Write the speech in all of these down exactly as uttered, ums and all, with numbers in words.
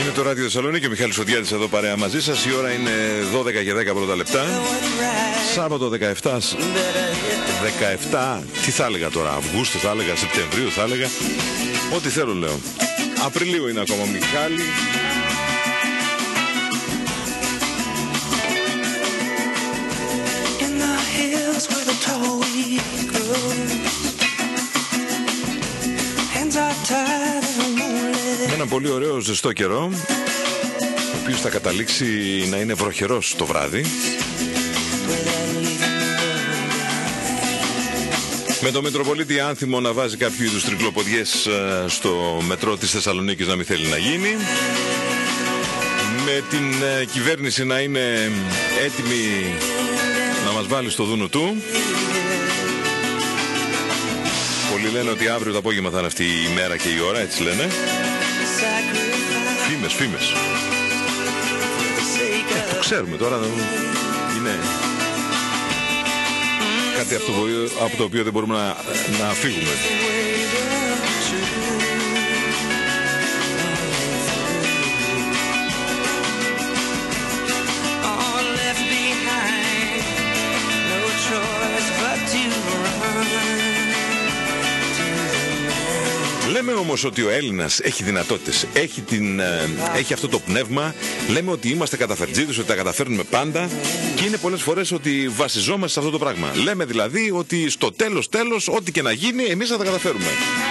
Είναι το Ράδιο Θεσσαλονίκη, ο Μιχάλης Φωτιάδης εδώ παρέα μαζί σας. Η ώρα είναι δώδεκα και δέκα πρώτα λεπτά. Σάββατο δεκαεπτά, δεκαεπτά, τι θα έλεγα τώρα, Αυγούστου θα έλεγα, Σεπτεμβρίου θα έλεγα. Ό,τι θέλω λέω. Απριλίου είναι ακόμα, Μιχάλη. Με ένα πολύ ωραίο ζεστό καιρό, ο οποίος θα καταλήξει να είναι βροχερός το βράδυ. Με το Μητροπολίτη Άνθιμο να βάζει κάποιο είδους τρικλοποδιές στο μετρό της Θεσσαλονίκης να μην θέλει να γίνει. Με την κυβέρνηση να είναι έτοιμη να μας βάλει στο δούνο του. Πολλοί λένε ότι αύριο το απόγευμα θα είναι αυτή η μέρα και η ώρα, έτσι λένε. Φήμες, φήμες. Ε, το ξέρουμε τώρα, είναι κάτι από το, από το οποίο δεν μπορούμε να, να φύγουμε. Λέμε όμως ότι ο Έλληνας έχει δυνατότητες, έχει, την, ε, έχει αυτό το πνεύμα. Λέμε ότι είμαστε καταφερτζίδες, ότι τα καταφέρνουμε πάντα. Και είναι πολλές φορές ότι βασιζόμαστε σε αυτό το πράγμα. Λέμε δηλαδή ότι στο τέλος τέλος, ό,τι και να γίνει, εμείς θα τα καταφέρουμε.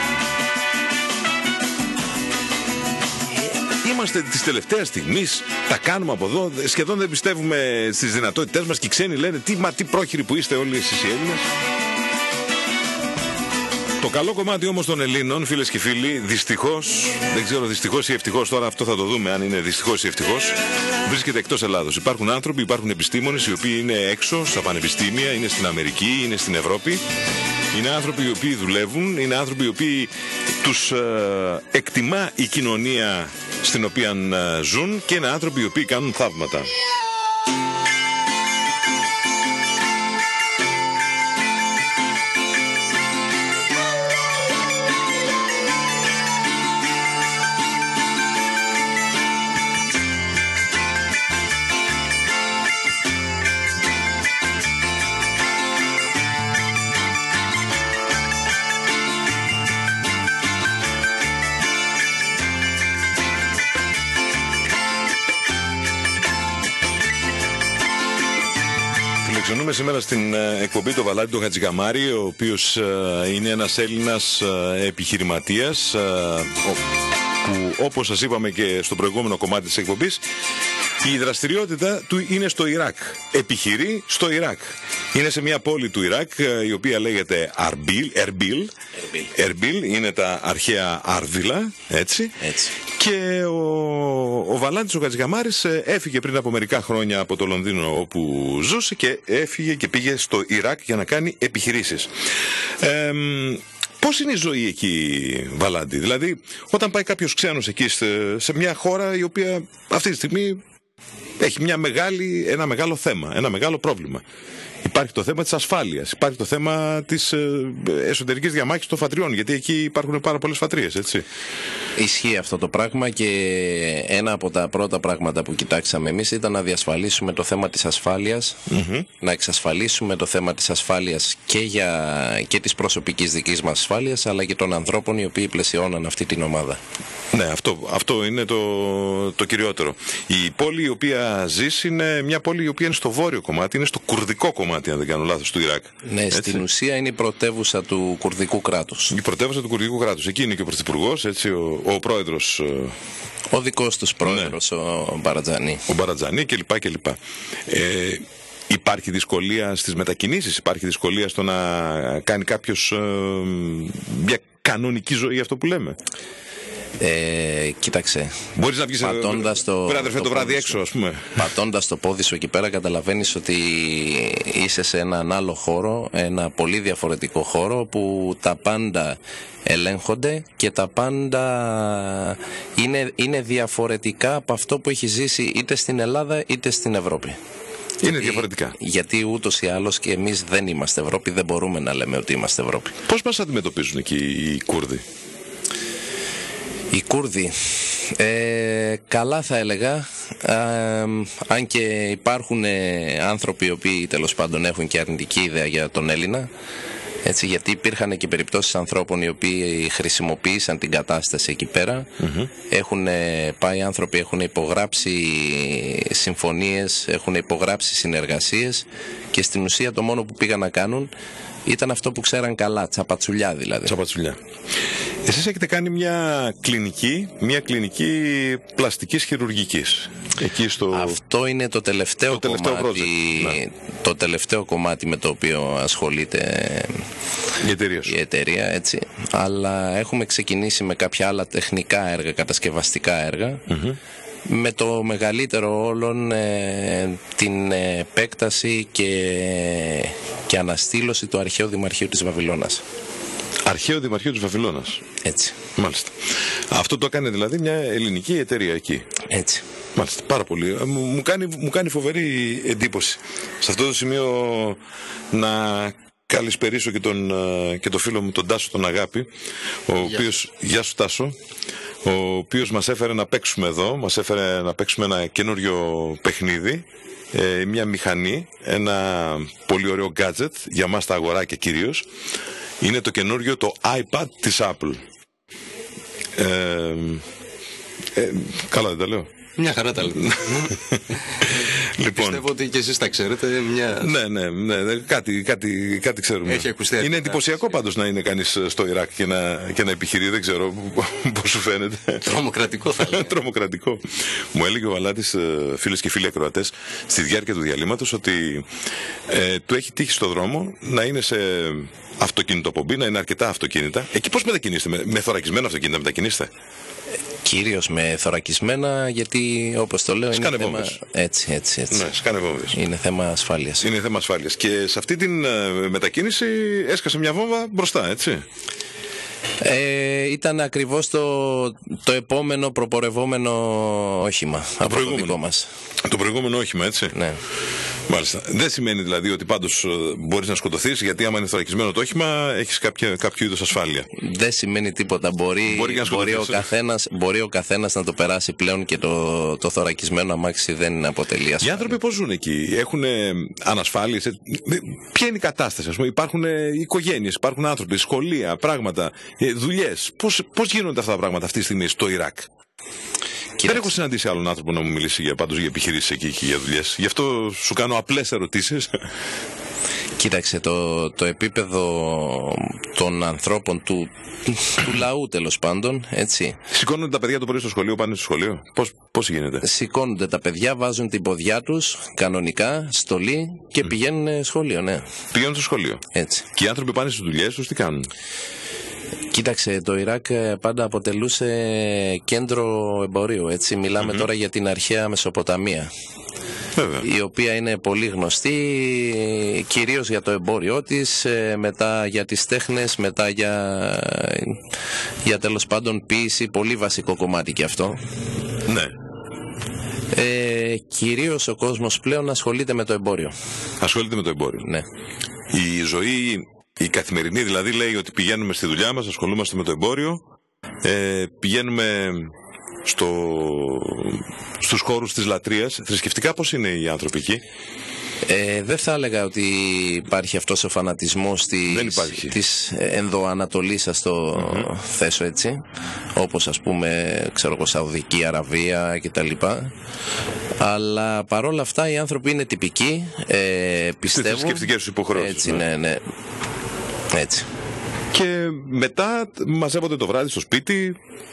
Είμαστε της τελευταίας στιγμής, τα κάνουμε από εδώ, σχεδόν δεν πιστεύουμε στις δυνατότητές μας και οι ξένοι λένε τι, μα, τι πρόχειροι που είστε όλοι εσείς οι Έλληνες. Το καλό κομμάτι όμως των Ελλήνων, φίλες και φίλοι, δυστυχώς, δεν ξέρω δυστυχώς ή ευτυχώς, τώρα αυτό θα το δούμε αν είναι δυστυχώς ή ευτυχώς, βρίσκεται εκτός Ελλάδος. Υπάρχουν άνθρωποι, υπάρχουν επιστήμονες οι οποίοι είναι έξω στα πανεπιστήμια, είναι στην Αμερική, είναι στην Ευρώπη. Είναι άνθρωποι οι οποίοι δουλεύουν, είναι άνθρωποι οι οποίοι τους ε, εκτιμά η κοινωνία στην οποία ε, ζουν και είναι άνθρωποι οι οποίοι κάνουν θαύματα. Φιλοξενούμε σήμερα στην εκπομπή το Βαλάντη τον Χατζικαμάρη, ο οποίος είναι ένας Έλληνας επιχειρηματίας που, όπως σας είπαμε και στο προηγούμενο κομμάτι της εκπομπής, η δραστηριότητα του είναι στο Ιράκ. Επιχειρεί στο Ιράκ. Είναι σε μια πόλη του Ιράκ η οποία λέγεται Αρμπίλ, Ερμπίλ. Ερμπίλ είναι τα αρχαία Άρδιλα, έτσι. έτσι. Και ο, ο Βαλάντης ο Χατζικαμάρης έφυγε πριν από μερικά χρόνια από το Λονδίνο όπου ζούσε και έφυγε και πήγε στο Ιράκ για να κάνει επιχειρήσεις. Ε, Πώς είναι η ζωή εκεί, Βαλάντη? Δηλαδή, όταν πάει κάποιος ξένος εκεί σε μια χώρα η οποία αυτή τη στιγμή έχει μια μεγάλη, ένα μεγάλο θέμα, ένα μεγάλο πρόβλημα. Υπάρχει το θέμα της ασφάλειας, υπάρχει το θέμα της ε, εσωτερικής διαμάχης των φατριών, γιατί εκεί υπάρχουν πάρα πολλές φατρίες, έτσι. Ισχύει αυτό το πράγμα και ένα από τα πρώτα πράγματα που κοιτάξαμε εμείς ήταν να διασφαλίσουμε το θέμα της ασφάλειας, mm-hmm. να εξασφαλίσουμε το θέμα της ασφάλειας και, για, και της προσωπικής δικής μας ασφάλειας, αλλά και των ανθρώπων οι οποίοι πλαισιώναν αυτή την ομάδα. Ναι, αυτό, αυτό είναι το, το κυριότερο. Η πόλη η οποία ζεις είναι μια πόλη η οποία είναι στο βόρειο κομμάτι, είναι στο κουρδικό κομμάτι, αν δεν κάνω λάθος, του Ιράκ. Ναι, έτσι. Στην ουσία είναι η πρωτεύουσα του κουρδικού κράτους. Η πρωτεύουσα του κουρδικού κράτους. Εκεί είναι και ο πρωθυπουργός, έτσι, ο, ο πρόεδρος. Ο δικός τους πρόεδρος, ναι. ο Μπαρατζανί. Ο Μπαρατζανί κλπ. κλπ. Ε, Υπάρχει δυσκολία στις μετακινήσεις, υπάρχει δυσκολία στο να κάνει κάποιος ε, μια κανονική ζωή, αυτό που λέμε. Ε, κοίταξε. Μπορείς να βγεις πατώντας το, πέρα, αδερφέ, το, το βράδυ έξω, ας πούμε. Πατώντας το πόδι σου εκεί πέρα, καταλαβαίνεις ότι είσαι σε έναν άλλο χώρο, ένα πολύ διαφορετικό χώρο που τα πάντα ελέγχονται και τα πάντα είναι, είναι διαφορετικά από αυτό που έχει ζήσει είτε στην Ελλάδα είτε στην Ευρώπη. Είναι διαφορετικά. Γιατί ούτως ή άλλως και εμείς δεν είμαστε Ευρώπη, δεν μπορούμε να λέμε ότι είμαστε Ευρώπη. Πώς μας αντιμετωπίζουν εκεί οι Κούρδοι? Οι Κούρδοι Ε, καλά θα έλεγα, ε, αν και υπάρχουν ε, άνθρωποι οι οποίοι τέλος πάντων έχουν και αρνητική ιδέα για τον Έλληνα, έτσι, γιατί υπήρχαν και περιπτώσεις ανθρώπων οι οποίοι χρησιμοποίησαν την κατάσταση εκεί πέρα. Mm-hmm. Έχουν ε, πάει άνθρωποι, έχουν υπογράψει συμφωνίες, έχουν υπογράψει συνεργασίες και στην ουσία το μόνο που πήγαν να κάνουν ήταν αυτό που ξέραν καλά, τσαπατσουλιά δηλαδή. Τσαπατσουλιά. Εσείς έχετε κάνει μια κλινική, μια κλινική πλαστικής χειρουργικής. Εκεί στο... Αυτό είναι το τελευταίο, το τελευταίο κομμάτι, ναι. το τελευταίο κομμάτι με το οποίο ασχολείται η εταιρεία, η εταιρεία, έτσι. Αλλά έχουμε ξεκινήσει με κάποια άλλα τεχνικά έργα, κατασκευαστικά έργα. Mm-hmm. Με το μεγαλύτερο όλων ε, την επέκταση και, και αναστήλωση του αρχαίου Δημαρχείου της Βαβυλώνας. Αρχαίο Δημαρχείο της Βαβυλώνας. Έτσι. Μάλιστα. Αυτό το έκανε δηλαδή μια ελληνική εταιρεία εκεί. Έτσι. Μάλιστα. Πάρα πολύ. Μου, μου, κάνει, μου κάνει φοβερή εντύπωση. Σε αυτό το σημείο να καλησπερίσω και τον, και τον φίλο μου τον Τάσο τον Αγάπη, ο Γεια. οποίος, Γεια σου Τάσο, ο οποίος μας έφερε να παίξουμε εδώ, μας έφερε να παίξουμε ένα καινούριο παιχνίδι, ε, μια μηχανή, ένα πολύ ωραίο gadget για μας τα αγοράκια κυρίως. Είναι το καινούριο το iPad της Apple. Ε, ε, καλά δεν τα λέω? Μια χαρά τα λέτε. Λοιπόν, πιστεύω ότι και εσείς τα ξέρετε. Μια... Ναι, ναι, ναι, κάτι, κάτι, κάτι ξέρουμε. Έχει ακουστεί. Είναι εντυπωσιακό πάντως να είναι κανείς στο Ιράκ και να, και να επιχειρεί, δεν ξέρω πώς σου φαίνεται. Τρομοκρατικό θα λέγαμε. Τρομοκρατικό. Μου έλεγε ο Βαλάτης, φίλες και φίλοι ακροατές, στη διάρκεια του διαλύματος ότι ε, του έχει τύχει στο δρόμο να είναι σε αυτοκίνητο-πομπή, να είναι αρκετά αυτοκίνητα. Εκεί πώς μετακινείστε, με, με θωρακισμένα αυτοκίνητα μετακινείστε? Κυρίως με θωρακισμένα, γιατί όπως το λέω είναι θέμα... Έτσι, έτσι, έτσι. Ναι, σκάνε βόμβες. Είναι θέμα ασφάλειας. Είναι θέμα ασφάλειας. Και σε αυτή την uh, μετακίνηση έσκασε μια βόμβα μπροστά, έτσι. Ε, ήταν ακριβώς το, το επόμενο προπορευόμενο όχημα το από το δικό μας. Το προηγούμενο όχημα, έτσι. Ναι. Μάλιστα. Δεν σημαίνει δηλαδή ότι πάντως μπορείς να σκοτωθείς, γιατί άμα είναι θωρακισμένο το όχημα έχεις κάποια, κάποιο είδος ασφάλεια. Δεν σημαίνει τίποτα. Μπορεί, μπορεί, μπορεί, ο καθένας, μπορεί ο καθένας να το περάσει πλέον και το, το θωρακισμένο αμάξι δεν αποτελεί ασφάλεια. Οι άνθρωποι πώς ζουν εκεί? Έχουν ανασφάλειες? Ποια είναι η κατάσταση? Ας πούμε, υπάρχουν οικογένειες, υπάρχουν άνθρωποι, σχολεία, πράγματα, δουλειές. Πώς, πώς γίνονται αυτά τα πράγματα αυτή τη στιγμή στο Ιράκ? Κοίταξε. Δεν έχω συναντήσει άλλον άνθρωπο να μου μιλήσει για, πάντως για επιχειρήσεις εκεί και για δουλειές. Γι' αυτό σου κάνω απλές ερωτήσεις. Κοίταξε, το, το επίπεδο των ανθρώπων του, του λαού τέλος πάντων, έτσι. Σηκώνονται τα παιδιά το πρωί στο σχολείο, πάνε στο σχολείο? Πώς, πώς γίνεται? Σηκώνονται τα παιδιά, βάζουν την ποδιά τους κανονικά, στολή και mm. πηγαίνουν σχολείο, ναι. Πηγαίνουν στο σχολείο. Έτσι. Και οι άνθρωποι πάνε στις δουλειές τους, τι κάνουν? Κοίταξε, το Ιράκ πάντα αποτελούσε κέντρο εμπορίου, έτσι. Μιλάμε mm-hmm. τώρα για την αρχαία Μεσοποταμία. Βέβαια. Η οποία είναι πολύ γνωστή κυρίως για το εμπόριό της, μετά για τις τέχνες, μετά για, για τέλος πάντων ποίηση, πολύ βασικό κομμάτι και αυτό. Ναι. Ε, κυρίως ο κόσμος πλέον ασχολείται με το εμπόριο. Ασχολείται με το εμπόριο. Ναι. Η ζωή, η καθημερινή δηλαδή, λέει ότι πηγαίνουμε στη δουλειά μας, ασχολούμαστε με το εμπόριο, ε, πηγαίνουμε στο, στους χώρους της λατρείας. Θρησκευτικά πώς είναι οι άνθρωποι εκεί? Ε, δεν θα έλεγα ότι υπάρχει αυτός ο φανατισμός της, της ενδοανατολής, ας το mm-hmm. θέσω έτσι, όπως ας πούμε ξέρω εγώ Σαουδική Αραβία κτλ. Αλλά παρόλα αυτά οι άνθρωποι είναι τυπικοί, ε, πιστεύω. Στις θρησκευτικές τους υποχρεώσεις. Έτσι, ναι, ναι. Έτσι. Και μετά μαζεύονται το βράδυ στο σπίτι.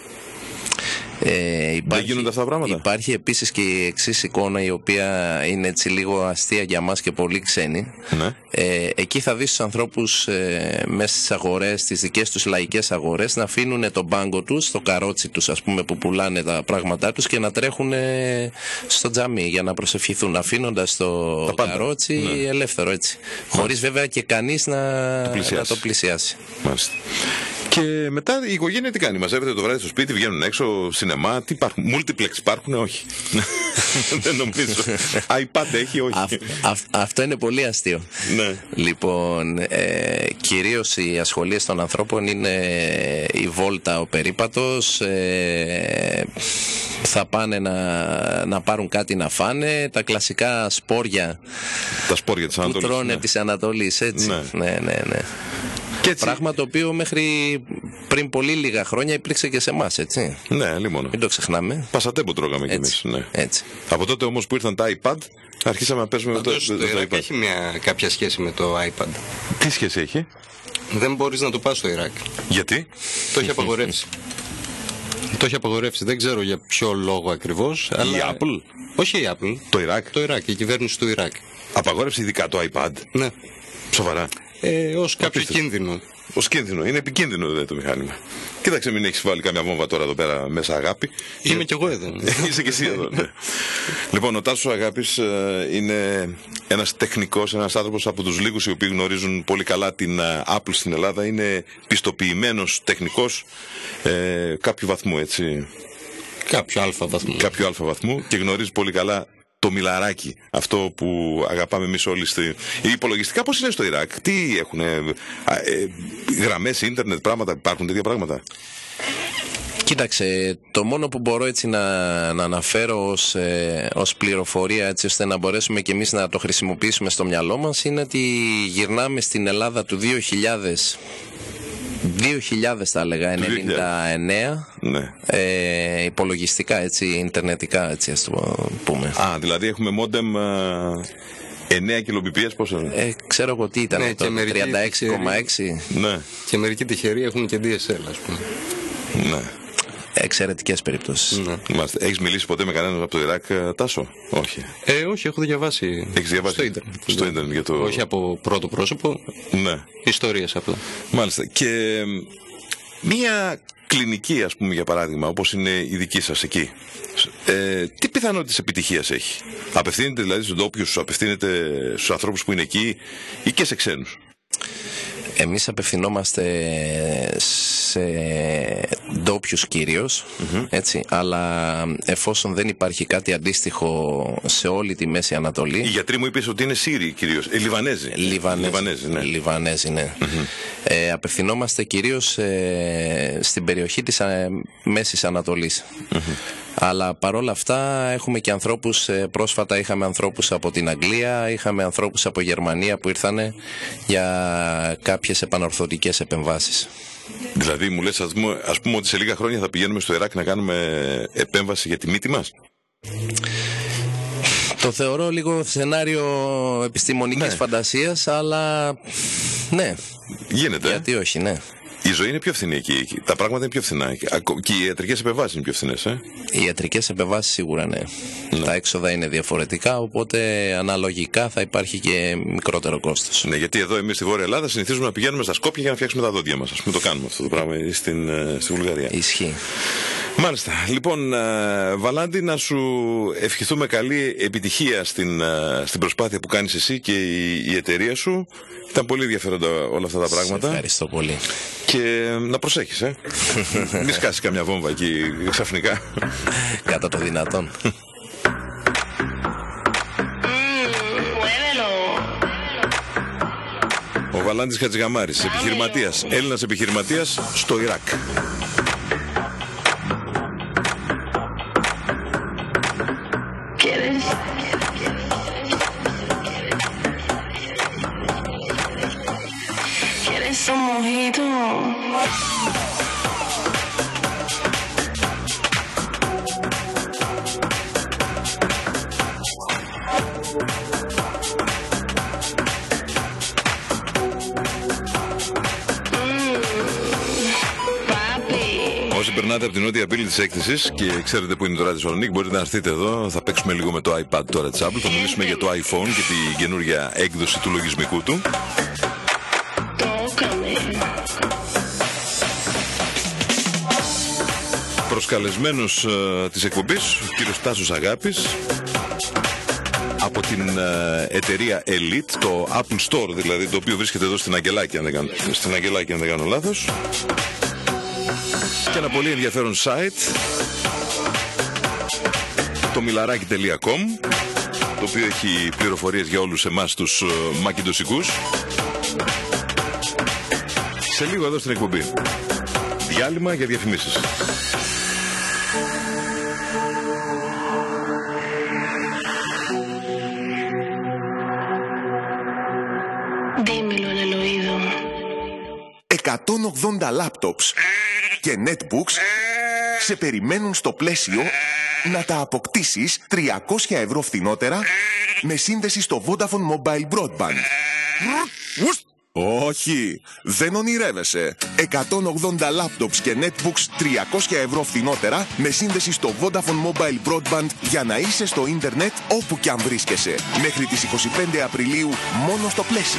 Ε, υπάρχει, δεν γίνονται αυτά τα πράγματα. Υπάρχει επίσης και η εξής εικόνα, η οποία είναι έτσι λίγο αστεία για μας και πολύ ξένη. Ναι. Ε, εκεί θα δεις τους ανθρώπους ε, μέσα στις αγορές, στις δικές τους λαϊκές αγορές, να αφήνουν τον μπάγκο τους, το καρότσι τους ας πούμε που πουλάνε τα πράγματά τους, και να τρέχουν ε, στο τζαμί για να προσευχηθούν, αφήνοντας το καρότσι ναι. ελεύθερο έτσι. Χωρίς βέβαια και κανείς να το πλησιάσει. να το πλησιάσει. Μάλιστα. Και μετά η οικογένεια τι κάνει, μαζεύεται το βράδυ στο σπίτι, βγαίνουν έξω, σινεμά, τι υπάρχουν, multiplex υπάρχουν, όχι. Δεν νομίζω. iPad έχει, όχι. Α, α, αυτό είναι πολύ αστείο. Ναι. Λοιπόν, ε, κυρίως οι ασχολίες των ανθρώπων είναι η βόλτα, ο περίπατος, ε, θα πάνε να, να πάρουν κάτι να φάνε, τα κλασικά σπόρια, τα σπόρια της Ανατολής, που τρώνε ναι. της Ανατολής, έτσι. Ναι, ναι, ναι. ναι. Έτσι... Πράγμα το οποίο μέχρι πριν πολύ λίγα χρόνια υπήρξε και σε εμάς, έτσι. Ναι, λίμωνο. Μην το ξεχνάμε. Πασατέμπο τρώγαμε κι εμείς. Ναι. Έτσι. Από τότε όμως που ήρθαν τα iPad, αρχίσαμε να παίζουμε Πάντως, με το, το, το, το το iPad. Έχει μια, κάποια σχέση με το iPad. Τι σχέση έχει? Δεν μπορείς να το πας στο Ιράκ. Γιατί? Το έχει απαγορεύσει. Το έχει απαγορεύσει. Δεν ξέρω για ποιο λόγο ακριβώς. Η αλλά... Apple? Όχι η Apple. Το Ιράκ? Το Ιράκ, η κυβέρνηση του Ιράκ. Απαγόρευσε ειδικά το iPad? Ναι. Σοβαρά? Ε, ως κάποιο Απίστευτο. κίνδυνο. Ως κίνδυνο. Είναι επικίνδυνο δε, το μηχάνημα. Κοίταξε, μην έχεις βάλει καμιά βόμβα τώρα εδώ πέρα μέσα, Αγάπη. Είμαι κι εγώ εδώ. Είσαι και εσύ εδώ, ναι. Λοιπόν, ο Τάσος Αγάπης ε, είναι ένας τεχνικός, ένας άνθρωπος από τους λίγους οι οποίοι γνωρίζουν πολύ καλά την ε, Apple στην Ελλάδα. Είναι πιστοποιημένος τεχνικός ε, κάποιου βαθμού, έτσι. Κάποιο αλφα βαθμού. Κάποιο αλφα βαθμού και γνωρίζει πολύ καλά το μιλαράκι, αυτό που αγαπάμε εμείς όλοι. Στη... Οι υπολογιστικά πώς είναι στο Ιράκ, τι έχουν, ε, ε, γραμμές, ίντερνετ, πράγματα, υπάρχουν τέτοια πράγματα? Κοίταξε, το μόνο που μπορώ έτσι να, να αναφέρω ως, ε, ως πληροφορία, έτσι ώστε να μπορέσουμε και εμείς να το χρησιμοποιήσουμε στο μυαλό μας, είναι ότι γυρνάμε στην Ελλάδα του δύο χιλιάδες, δύο χιλιάδες θα έλεγα, ενενήντα εννέα, ναι. ε, υπολογιστικά, έτσι, ιντερνετικά, έτσι ας το πούμε. Α, δηλαδή έχουμε μόντεμ εννέα κιλομπιπίες, πόσο? Ε, ξέρω εγώ τι ήταν, ναι, το τριάντα έξι κόμμα έξι. Ναι. Και μερικοί τυχεροί έχουν και ντι ες ελ, ας πούμε. Ναι. Εξαιρετικές περιπτώσεις. Ναι. Μάλιστα. Έχεις μιλήσει ποτέ με κανέναν από το Ιράκ, Τάσο? Όχι. Ε, όχι, έχω διαβάσει. Έχεις διαβάσει στο ίντερνετ. Στο ίντερνετ για το... Όχι από πρώτο πρόσωπο. Ναι. Ιστορίες απλά. Μάλιστα. Και μία κλινική, ας πούμε, για παράδειγμα, όπως είναι η δική σας εκεί, ε, τι πιθανότητες επιτυχίας έχει? Απευθύνεται δηλαδή στους ντόπιους, απευθύνεται στους ανθρώπους που είναι εκεί ή και σε ξένους? Εμείς απευθυνόμαστε σε ντόπιους κυρίως, mm-hmm. έτσι, αλλά εφόσον δεν υπάρχει κάτι αντίστοιχο σε όλη τη Μέση Ανατολή... Οι γιατροί μου είπες ότι είναι Σύριοι κυρίως, ε, Λιβανέζοι. Λιβανέζοι, Λιβανέζοι, ναι. Λιβανέζοι, ναι. Mm-hmm. Ε, απευθυνόμαστε κυρίως ε, στην περιοχή της ε, Μέσης Ανατολής. Mm-hmm. Αλλά παρόλα αυτά έχουμε και ανθρώπους, ε, πρόσφατα είχαμε ανθρώπους από την Αγγλία, είχαμε ανθρώπους από Γερμανία που ήρθανε για κάποιες επανορθωτικές επεμβάσεις. Δηλαδή μου λες, ας πούμε, ας πούμε ότι σε λίγα χρόνια θα πηγαίνουμε στο Ιράκ να κάνουμε επέμβαση για τη μύτη μας? Το θεωρώ λίγο σενάριο επιστημονικής ναι. φαντασίας, αλλά ναι. Γίνεται. Γιατί όχι, ναι. Η ζωή είναι πιο φθηνή εκεί. Τα πράγματα είναι πιο φθηνά. Και οι ιατρικές επεμβάσεις είναι πιο φθηνές, ε? Οι ιατρικές επεμβάσεις σίγουρα ναι. ναι. Τα έξοδα είναι διαφορετικά, οπότε αναλογικά θα υπάρχει και μικρότερο κόστος. Ναι, γιατί εδώ εμείς στη Βόρεια Ελλάδα συνηθίζουμε να πηγαίνουμε στα Σκόπια για να φτιάξουμε τα δόντια μας. Ας πούμε, το κάνουμε αυτό το πράγμα στην, στη Βουλγαρία. Ισχύει. Μάλιστα. Λοιπόν, Βαλάντη, να σου ευχηθούμε καλή επιτυχία στην, στην προσπάθεια που κάνεις εσύ και η, η εταιρεία σου. Ήταν πολύ ενδιαφέροντα όλα αυτά τα πράγματα. Σε ευχαριστώ πολύ. Και να προσέχεις, ε. Μη σκάσεις καμιά βόμβα εκεί ξαφνικά. Κατά το δυνατόν. Ο Βαλάντης Χατζηγαμάρης, επιχειρηματίας, Έλληνας επιχειρηματίας στο Ιράκ. Un mojito. Όσοι περνάτε από την νότια πύλη της έκθεσης και ξέρετε που είναι το ράδιο Θεσσαλονίκη, μπορείτε να έρθετε εδώ. Θα παίξουμε λίγο με το iPad τώρα της Apple. Θα μιλήσουμε για το iPhone και την καινούργια έκδοση του λογισμικού του. Προσκαλεσμένος uh, της εκπομπής, ο κύριος Τάσος Αγάπης, από την uh, εταιρεία Elite, το Apple Store δηλαδή, το οποίο βρίσκεται εδώ στην Αγγελάκη, αν δεν κάνω, στην Αγγελάκη, αν δεν κάνω λάθος. και ένα πολύ ενδιαφέρον site, το μιλαράκι τελεία κομ, το οποίο έχει πληροφορίες για όλους εμάς τους uh, μακιντοσικούς. Σε λίγο εδώ στην εκπομπή. Διάλειμμα για διαφημίσεις. εκατόν ογδόντα laptops και netbooks σε περιμένουν στο πλαίσιο να τα αποκτήσεις τριακόσια ευρώ φθηνότερα με σύνδεση στο Vodafone Mobile Broadband. Όχι, δεν ονειρεύεσαι. εκατόν ογδόντα laptops και netbooks τριακόσια ευρώ φθηνότερα με σύνδεση στο Vodafone Mobile Broadband για να είσαι στο ίντερνετ όπου κι αν βρίσκεσαι. Μέχρι τις είκοσι πέντε Απριλίου μόνο στο πλαίσιο.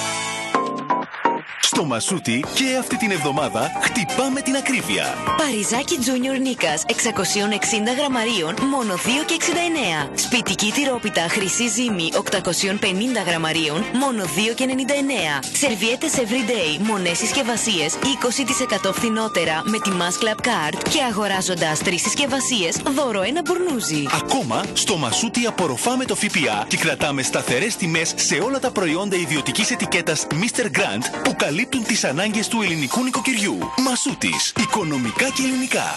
Στο Μασούτι και αυτή την εβδομάδα χτυπάμε την ακρίβεια. Παριζάκι Junior Νίκας εξακόσια εξήντα γραμμαρίων μόνο δύο και εξήντα εννέα. Σπιτική τυρόπιτα χρυσή ζύμη οκτακόσια πενήντα γραμμαρίων μόνο δύο και ενενήντα εννέα. Σερβιέτες Everyday μονές συσκευασίες είκοσι τοις εκατό φθηνότερα με τη Mass Club Card και αγοράζοντας τρεις συσκευασίες δώρο ένα μπουρνούζι. Ακόμα στο Μασούτι απορροφάμε το ΦΠΑ και κρατάμε σταθερές τιμές σε όλα τα προϊόντα ιδιωτικής ετικέτας μίστερ Grant που καλύπτουν τις ανάγκες του ελληνικού νοικοκυριού. Μασούτης. Οικονομικά και ελληνικά.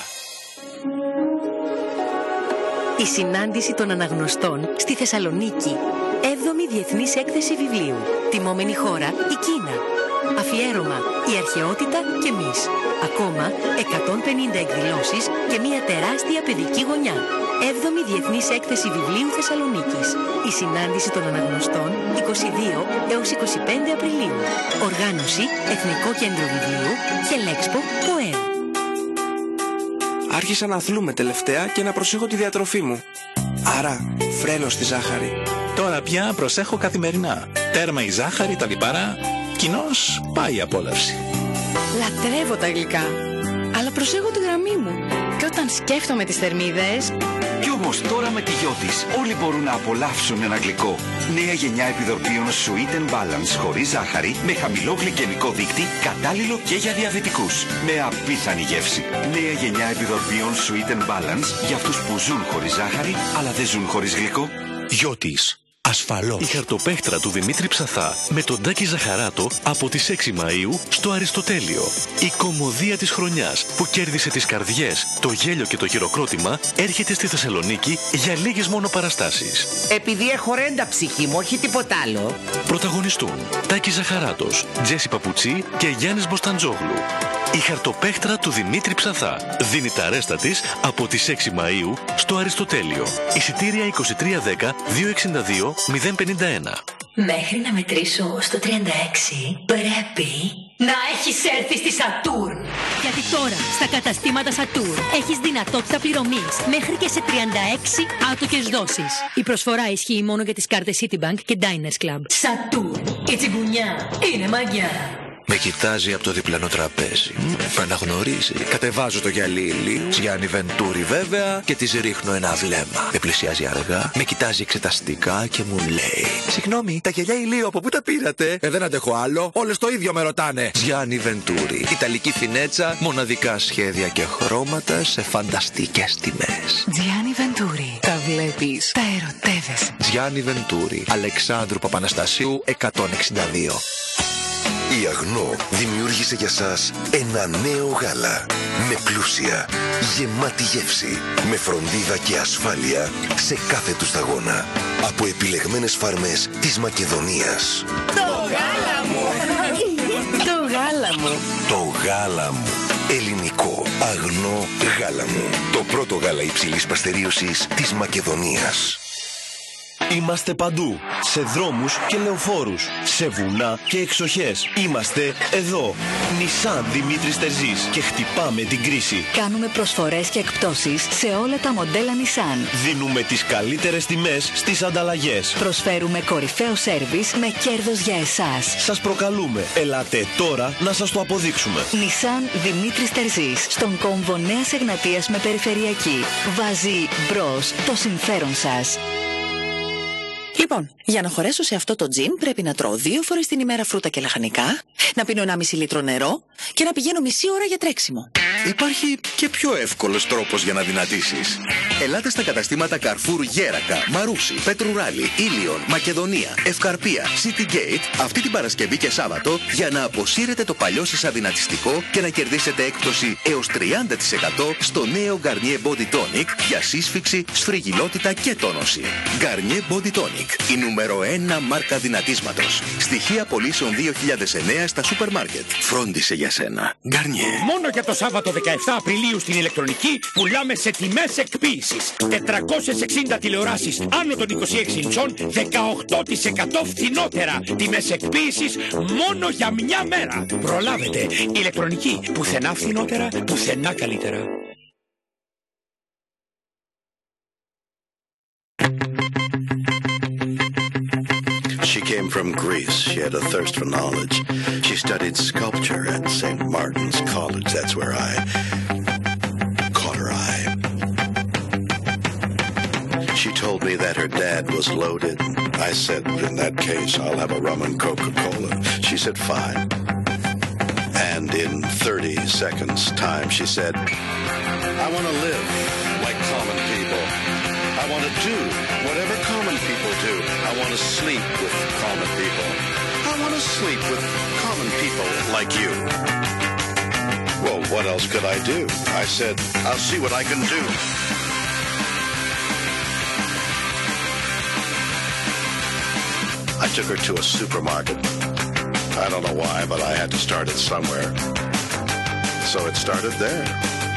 Η συνάντηση των αναγνωστών στη Θεσσαλονίκη. έβδομη Διεθνής Έκθεση Βιβλίου. Τιμόμενη χώρα η Κίνα. Αφιέρωμα η αρχαιότητα και εμείς. Ακόμα εκατόν πενήντα εκδηλώσεις και μια τεράστια παιδική γωνιά. έβδομη Διεθνής Έκθεση Βιβλίου Θεσσαλονίκης. Η συνάντηση των αναγνωστών είκοσι δύο έως είκοσι πέντε Απριλίου. Οργάνωση Εθνικό Κέντρο Βιβλίου και Λέξπο ΠΟΕΔ. Άρχισα να αθλούμε τελευταία και να προσέχω τη διατροφή μου. Άρα, φρένο στη ζάχαρη. Τώρα πια προσέχω καθημερινά. Τέρμα η ζάχαρη, τα λιπαρά. Κοινώς πάει η απόλαυση. Λατρεύω τα γλυκά, αλλά προσέχω τη γραμμή μου. Και όταν σκέφτομαι τις θερμίδες... Κι όμως τώρα με τη Γιώτης όλοι μπορούν να απολαύσουν ένα γλυκό. Νέα γενιά επιδορπίων Sweet and Balance χωρίς ζάχαρη, με χαμηλό γλυκαιμικό δείκτη, κατάλληλο και για διαβητικούς. Με απίθανη γεύση. Νέα γενιά επιδορπίων Sweet and Balance για αυτούς που ζουν χωρίς ζάχαρη, αλλά δεν ζουν χωρίς γλυκό. Γιώτης. Ασφαλώς. Η χαρτοπέχτρα του Δημήτρη Ψαθά με τον Τάκη Ζαχαράτο από τις έξι Μαΐου στο Αριστοτέλειο. Η κωμωδία της χρονιάς που κέρδισε τις καρδιές, το γέλιο και το χειροκρότημα έρχεται στη Θεσσαλονίκη για λίγες μόνο παραστάσεις. Επειδή έχω ρέντα ψυχή μου, όχι τίποτα άλλο. Πρωταγωνιστούν Τάκη Ζαχαράτος, Τζέσι Παπουτσί και Γιάννης Μποσταντζόγλου. Η χαρτοπέχτρα του Δημήτρη Ψαθά δίνει τα ρέστα της από τις έξι Μαΐου στο Αριστοτέλειο. Εισιτήρια είκοσι τρία δέκα διακόσια εξήντα δύο μηδέν πενήντα ένα. Μέχρι να μετρήσω στο τριάντα έξι πρέπει να έχεις έρθει στη Saturn. Γιατί τώρα στα καταστήματα Saturn έχεις δυνατότητα πληρωμής μέχρι και σε τριάντα έξι άτοκες δόσεις. Η προσφορά ισχύει μόνο για τις κάρτες Citibank και Diners Club. Saturn, η τσιγκουνιά είναι μαγιά. Με κοιτάζει από το διπλανό τραπέζι. Με αναγνωρίζει. Κατεβάζω το γυαλί ηλίου. Γιάννη Βεντούρη βέβαια. Και της ρίχνω ένα βλέμμα. Με πλησιάζει αργά. Με κοιτάζει εξεταστικά και μου λέει: συγγνώμη, τα γυαλιά ηλίου από πού τα πήρατε? Ε, δεν αντέχω άλλο. Όλες το ίδιο με ρωτάνε. Γιάννη Βεντούρη. Ιταλική φινέτσα. Μοναδικά σχέδια και χρώματα σε φανταστικές τιμές. Γιάννη Βεντούρη. Τα βλέπεις. Τα ερωτεύεσαι. Γιάννη Βεντούρη. Αλεξάνδρου Παπαναστασίου εκατόν εξήντα δύο. Η Αγνό δημιούργησε για σας ένα νέο γάλα με πλούσια, γεμάτη γεύση, με φροντίδα και ασφάλεια σε κάθε του σταγόνα. Από επιλεγμένες φάρμες της Μακεδονίας. Το γάλα μου! Το γάλα μου! Το γάλα μου! Ελληνικό αγνό γάλα μου. Το πρώτο γάλα υψηλής παστερίωσης της Μακεδονίας. Είμαστε παντού, σε δρόμους και λεωφόρους, σε βουνά και εξοχές. Είμαστε εδώ. Nissan Δημήτρης Τερζής και χτυπάμε την κρίση. Κάνουμε προσφορές και εκπτώσεις σε όλα τα μοντέλα Nissan. Δίνουμε τις καλύτερες τιμές στις ανταλλαγές. Προσφέρουμε κορυφαίο σέρβις με κέρδος για εσάς. Σας προκαλούμε. Ελάτε τώρα να σας το αποδείξουμε. Nissan Δημήτρης Τερζής, στον κόμβο Νέας Εγνατίας με περιφερειακή. Βάζει μπρος το συμφέρον σας. Λοιπόν, για να χωρέσω σε αυτό το τζιμ πρέπει να τρώω δύο φορές την ημέρα φρούτα και λαχανικά, να πίνω ένα μισή λίτρο νερό και να πηγαίνω μισή ώρα για τρέξιμο. Υπάρχει και πιο εύκολος τρόπος για να δυνατήσεις. Ελάτε στα καταστήματα Carrefour Γέρακα, Μαρούσι, Πετρουράλη, Ήλιον, Μακεδονία, Ευκαρπία, City Gate αυτή την Παρασκευή και Σάββατο για να αποσύρετε το παλιό σας αδυνατιστικό και να κερδίσετε έκπτωση έως τριάντα τοις εκατό στο νέο Garnier Body Tonic για σύσφυξη, σφριγιλότητα και τόνωση. Garnier Body Tonic, η νούμερο ένα μάρκα δυνατίσματος. Στοιχεία πωλήσεων δύο χιλιάδες εννέα στα σούπερ μάρκετ. Φρόντισε για σένα. Garnier. Μόνο για το Σάββατο δεκαεφτά Απριλίου στην ηλεκτρονική πουλάμε σε τιμές εκποίησης. τετρακόσιες εξήντα τηλεοράσεις άνω των είκοσι έξι ιντσών, δεκαοκτώ τοις εκατό φθηνότερα. Τιμές εκποίησης μόνο για μια μέρα. Προλάβετε. Ηλεκτρονική. Πουθενά φθηνότερα, πουθενά καλύτερα. She came from Greece. She had a thirst for knowledge. She studied sculpture at Saint Martin's College. That's where I caught her eye. She told me that her dad was loaded. I said, in that case, I'll have a rum and Coca-Cola. She said, fine. And in thirty seconds time, she said, I want to live like common people. I want to do whatever common people do. I want to sleep with common people. I want to sleep with common people like you. Well, what else could I do? I said, I'll see what I can do. I took her to a supermarket. I don't know why, but I had to start it somewhere. So it started there.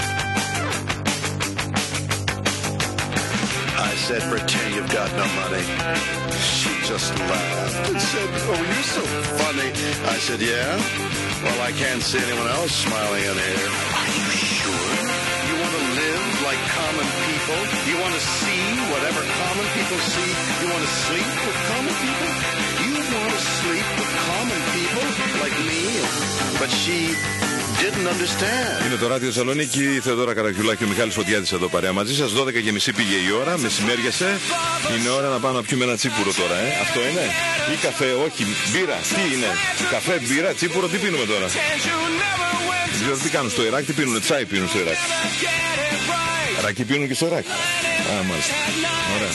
I said, pretend you've got no money. She just laughed and said, oh, you're so funny. I said, yeah? Well, I can't see anyone else smiling in here. Are you sure? You want to live like common people? You want to see whatever common people see? You want to sleep with common people? You want to sleep with common people like me? But she didn't understand. Είναι το Ράδιο Θεσσαλονίκη, η Θεοδόρα Καρακιουλάκη και ο Μιχάλης Φωτιάδης εδώ παρέα μαζί σας. δώδεκα και μισή πήγε η ώρα, μεσημέριασε. Είναι ώρα να πάμε να πιούμε ένα τσίπουρο τώρα, ε. Αυτό είναι. Ή καφέ, όχι, μπύρα. Τι είναι. Καφέ, μπύρα, τσίπουρο, τι πίνουμε τώρα. Δεν ξέρω τι κάνουν στο Ιράκ, τι πίνουνε, τσάι πίνουν στο Ιράκ. Ρακί πίνουν και στο Ιράκ. Α, μάλιστα. Ωραία.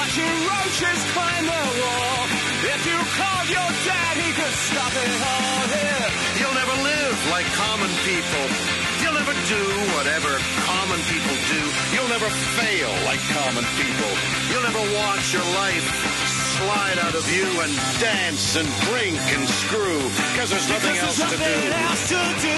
You'll never live like common people. You'll never do whatever common people do. You'll never fail like common people. You'll never watch your life slide out of you and dance and drink and screw because there's nothing else to do. Else to do.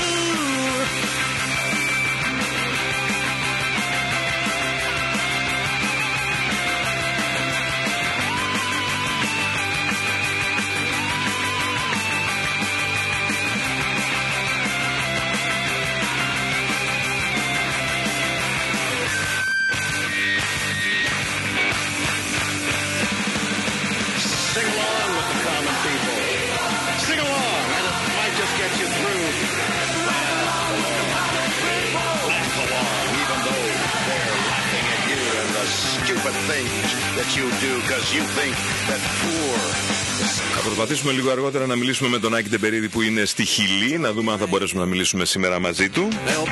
Θα προσπαθήσουμε λίγο αργότερα να μιλήσουμε με τον Άκη Τεμπερίδη που είναι στη Χιλή, να δούμε αν θα μπορέσουμε να μιλήσουμε σήμερα μαζί του.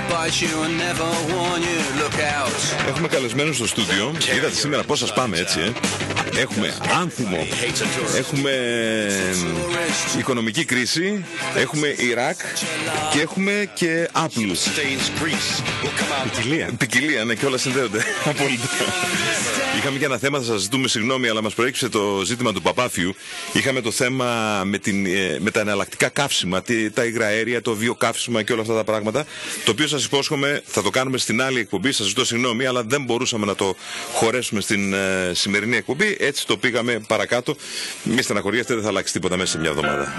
Έχουμε καλεσμένους στο στούντιο. Είδατε σήμερα πώς σας πάμε, έτσι, ε? Έχουμε άνθιμο, έχουμε οικονομική κρίση, έχουμε Ιράκ και έχουμε και άπλους. Ποικιλία. Ποικιλία, ναι, και όλα συνδέονται. Απόλυτα. Είχαμε και ένα θέμα, θα σας ζητούμε συγγνώμη, αλλά μας προέκυψε το ζήτημα του Παπάφιου. Είχαμε το θέμα με, την, με τα εναλλακτικά καύσιμα, τα υγραέρια, το βιοκαύσιμα και όλα αυτά τα πράγματα. Το οποίο σας υπόσχομαι θα το κάνουμε στην άλλη εκπομπή. Σας ζητώ συγγνώμη, αλλά δεν μπορούσαμε να το χωρέσουμε στην ε, σημερινή εκπομπή. Έτσι το πήγαμε παρακάτω. Μη στεναχωριέστε, δεν θα αλλάξει τίποτα μέσα σε μια εβδομάδα.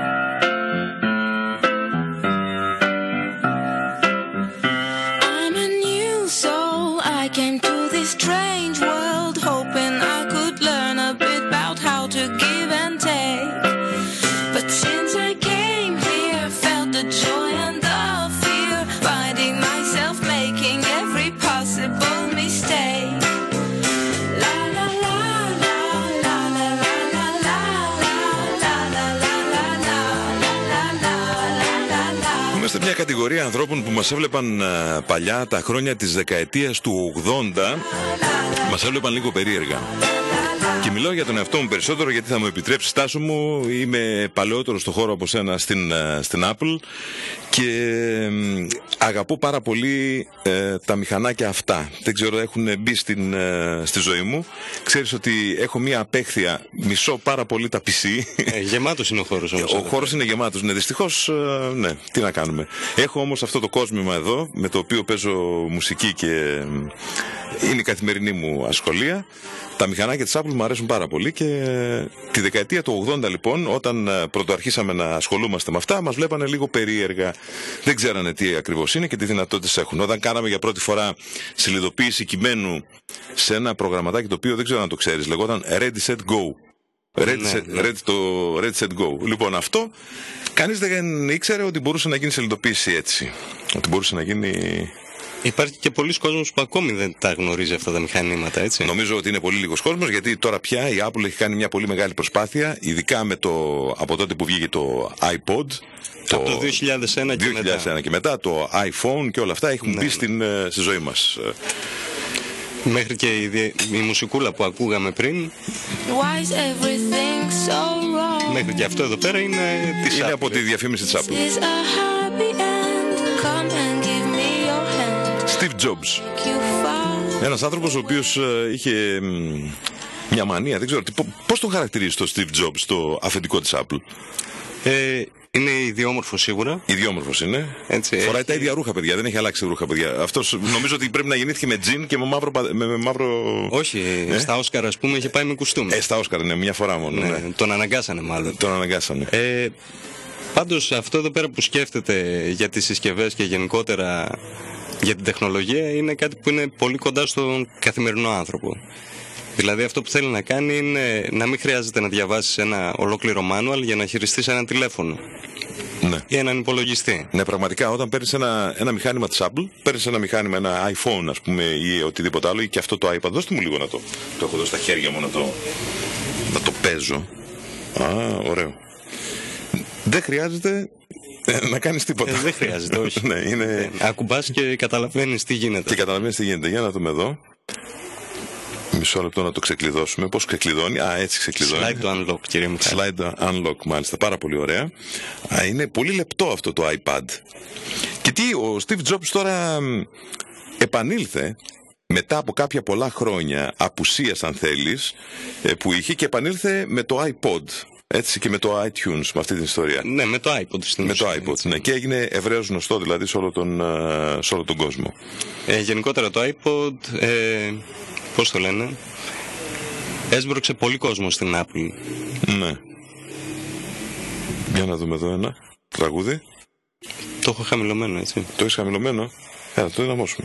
Strange world, hoping I could learn a bit about how to give and take. But since I came here, felt the joy and the fear, finding myself making every possible mistake. La la la la la la la la la la la la la la la. κατηγορία ανθρώπων που μας έβλεπαν ε, παλιά τα χρόνια της δεκαετίας του ογδόντα, μας έβλεπαν λίγο περίεργα. Και μιλάω για τον εαυτό μου περισσότερο, γιατί θα μου επιτρέψει, Στάσο μου, είμαι παλαιότερο στο χώρο από σένα στην, στην Apple και ε, αγαπώ πάρα πολύ ε, τα μηχανάκια αυτά. Δεν ξέρω, έχουν μπει στην, ε, στη ζωή μου. Ξέρεις ότι έχω μία απέχθεια, μισώ πάρα πολύ τα πι σι. Ε, γεμάτος είναι ο χώρος όμως. Ο χώρος είναι γεμάτος, ναι, δυστυχώς, ε, ναι, τι να κάνουμε. Έχω όμως αυτό το κόσμημα εδώ, με το οποίο παίζω μουσική και ε, είναι η καθημερινή μου ασχολία. Τα μηχανάκια της Apple μου αρέσουν πάρα πολύ και τη δεκαετία του ογδόντα λοιπόν, όταν πρωτοαρχίσαμε να ασχολούμαστε με αυτά, μας βλέπανε λίγο περίεργα. Δεν ξέρανε τι ακριβώς είναι και τι δυνατότητες έχουν. Όταν κάναμε για πρώτη φορά σελιδοποίηση κειμένου σε ένα προγραμματάκι το οποίο δεν ξέρω αν το ξέρεις, λεγόταν Ready Set Go. Ready, ναι, set, ναι. ready, το Ready Set Go. Λοιπόν, αυτό κανείς δεν ήξερε ότι μπορούσε να γίνει σελιδοποίηση έτσι. Ότι μπορούσε να γίνει... Υπάρχει και πολλοί κόσμος που ακόμη δεν τα γνωρίζει αυτά τα μηχανήματα, έτσι. Νομίζω ότι είναι πολύ λίγος κόσμος, γιατί τώρα πια η Apple έχει κάνει μια πολύ μεγάλη προσπάθεια, ειδικά με το, από τότε που βγήκε το iPod. Το, από το δύο χιλιάδες ένα, δύο χιλιάδες ένα και, μετά. και μετά, το iPhone και όλα αυτά έχουν ναι. μπει στην, στη ζωή μας. Μέχρι και η, η μουσικούλα που ακούγαμε πριν. So μέχρι και αυτό εδώ πέρα είναι της Είναι Apple. από τη διαφήμιση της Apple. Steve Jobs. Ένας άνθρωπος ο οποίος uh, είχε mm, μια μανία, δεν ξέρω, πώς τον χαρακτηρίζει το Steve Jobs, το αφεντικό της Apple. Ε, είναι ιδιόμορφος σίγουρα. Ιδιόμορφος είναι. Έτσι, φοράει έχει... τα ίδια ρούχα, παιδιά, δεν έχει αλλάξει ρούχα, παιδιά. Αυτός νομίζω ότι πρέπει να γεννήθηκε με τζιν και με μαύρο... Με, με μαύρο... Όχι, ε? στα Όσκαρ ας πούμε είχε πάει με κουστούμι. Ε, στα Όσκαρ, ναι, μια φορά μόνο. Ναι, ναι. Τον αναγκάσανε μάλλον. Τον αναγκάσανε. Ε, πάντως αυτό εδώ πέρα που σκέφτεται για τις συσκευές και γενικότερα για την τεχνολογία είναι κάτι που είναι πολύ κοντά στον καθημερινό άνθρωπο. Δηλαδή αυτό που θέλει να κάνει είναι να μην χρειάζεται να διαβάσεις ένα ολόκληρο manual για να χειριστείς ένα τηλέφωνο. Ναι. Ή έναν υπολογιστή. Ναι, πραγματικά όταν παίρνεις ένα, ένα μηχάνημα της Apple, παίρνεις ένα μηχάνημα, ένα iPhone ας πούμε ή οτιδήποτε άλλο ή και αυτό το iPad, δώστε μου λίγο να το, το έχω εδώ στα χέρια μου να το, να το παίζω. Α, ωραίο. Δεν χρειάζεται να κάνεις τίποτα. Ε, δεν χρειάζεται, όχι. Ναι, είναι... Ακουμπάς και καταλαβαίνεις τι γίνεται. Και καταλαβαίνεις τι γίνεται. Για να δούμε εδώ. Μισό λεπτό να το ξεκλειδώσουμε. Πώς ξεκλειδώνει? Α, έτσι ξεκλειδώνει. Slide to unlock, κύριε μου. Slide to unlock, μάλιστα. Πάρα πολύ ωραία. Α, είναι πολύ λεπτό αυτό το iPad. Και τι, ο Steve Jobs τώρα επανήλθε μετά από κάποια πολλά χρόνια απουσίας, αν θέλεις, που είχε, και επανήλθε με το iPod. Έτσι, και με το iTunes, με αυτή την ιστορία. Ναι, με το iPod. Στην με το iPod, ναι. Και έγινε ευρέως γνωστό δηλαδή σε όλο τον, σε όλο τον κόσμο. Ε, γενικότερα το iPod, ε, πώς το λένε, έσπρωξε πολύ κόσμο στην Apple. Ναι. Για να δούμε εδώ ένα τραγούδι. Το έχω χαμηλωμένο, έτσι. Το έχεις χαμηλωμένο? Έλα, το δυναμώσουμε.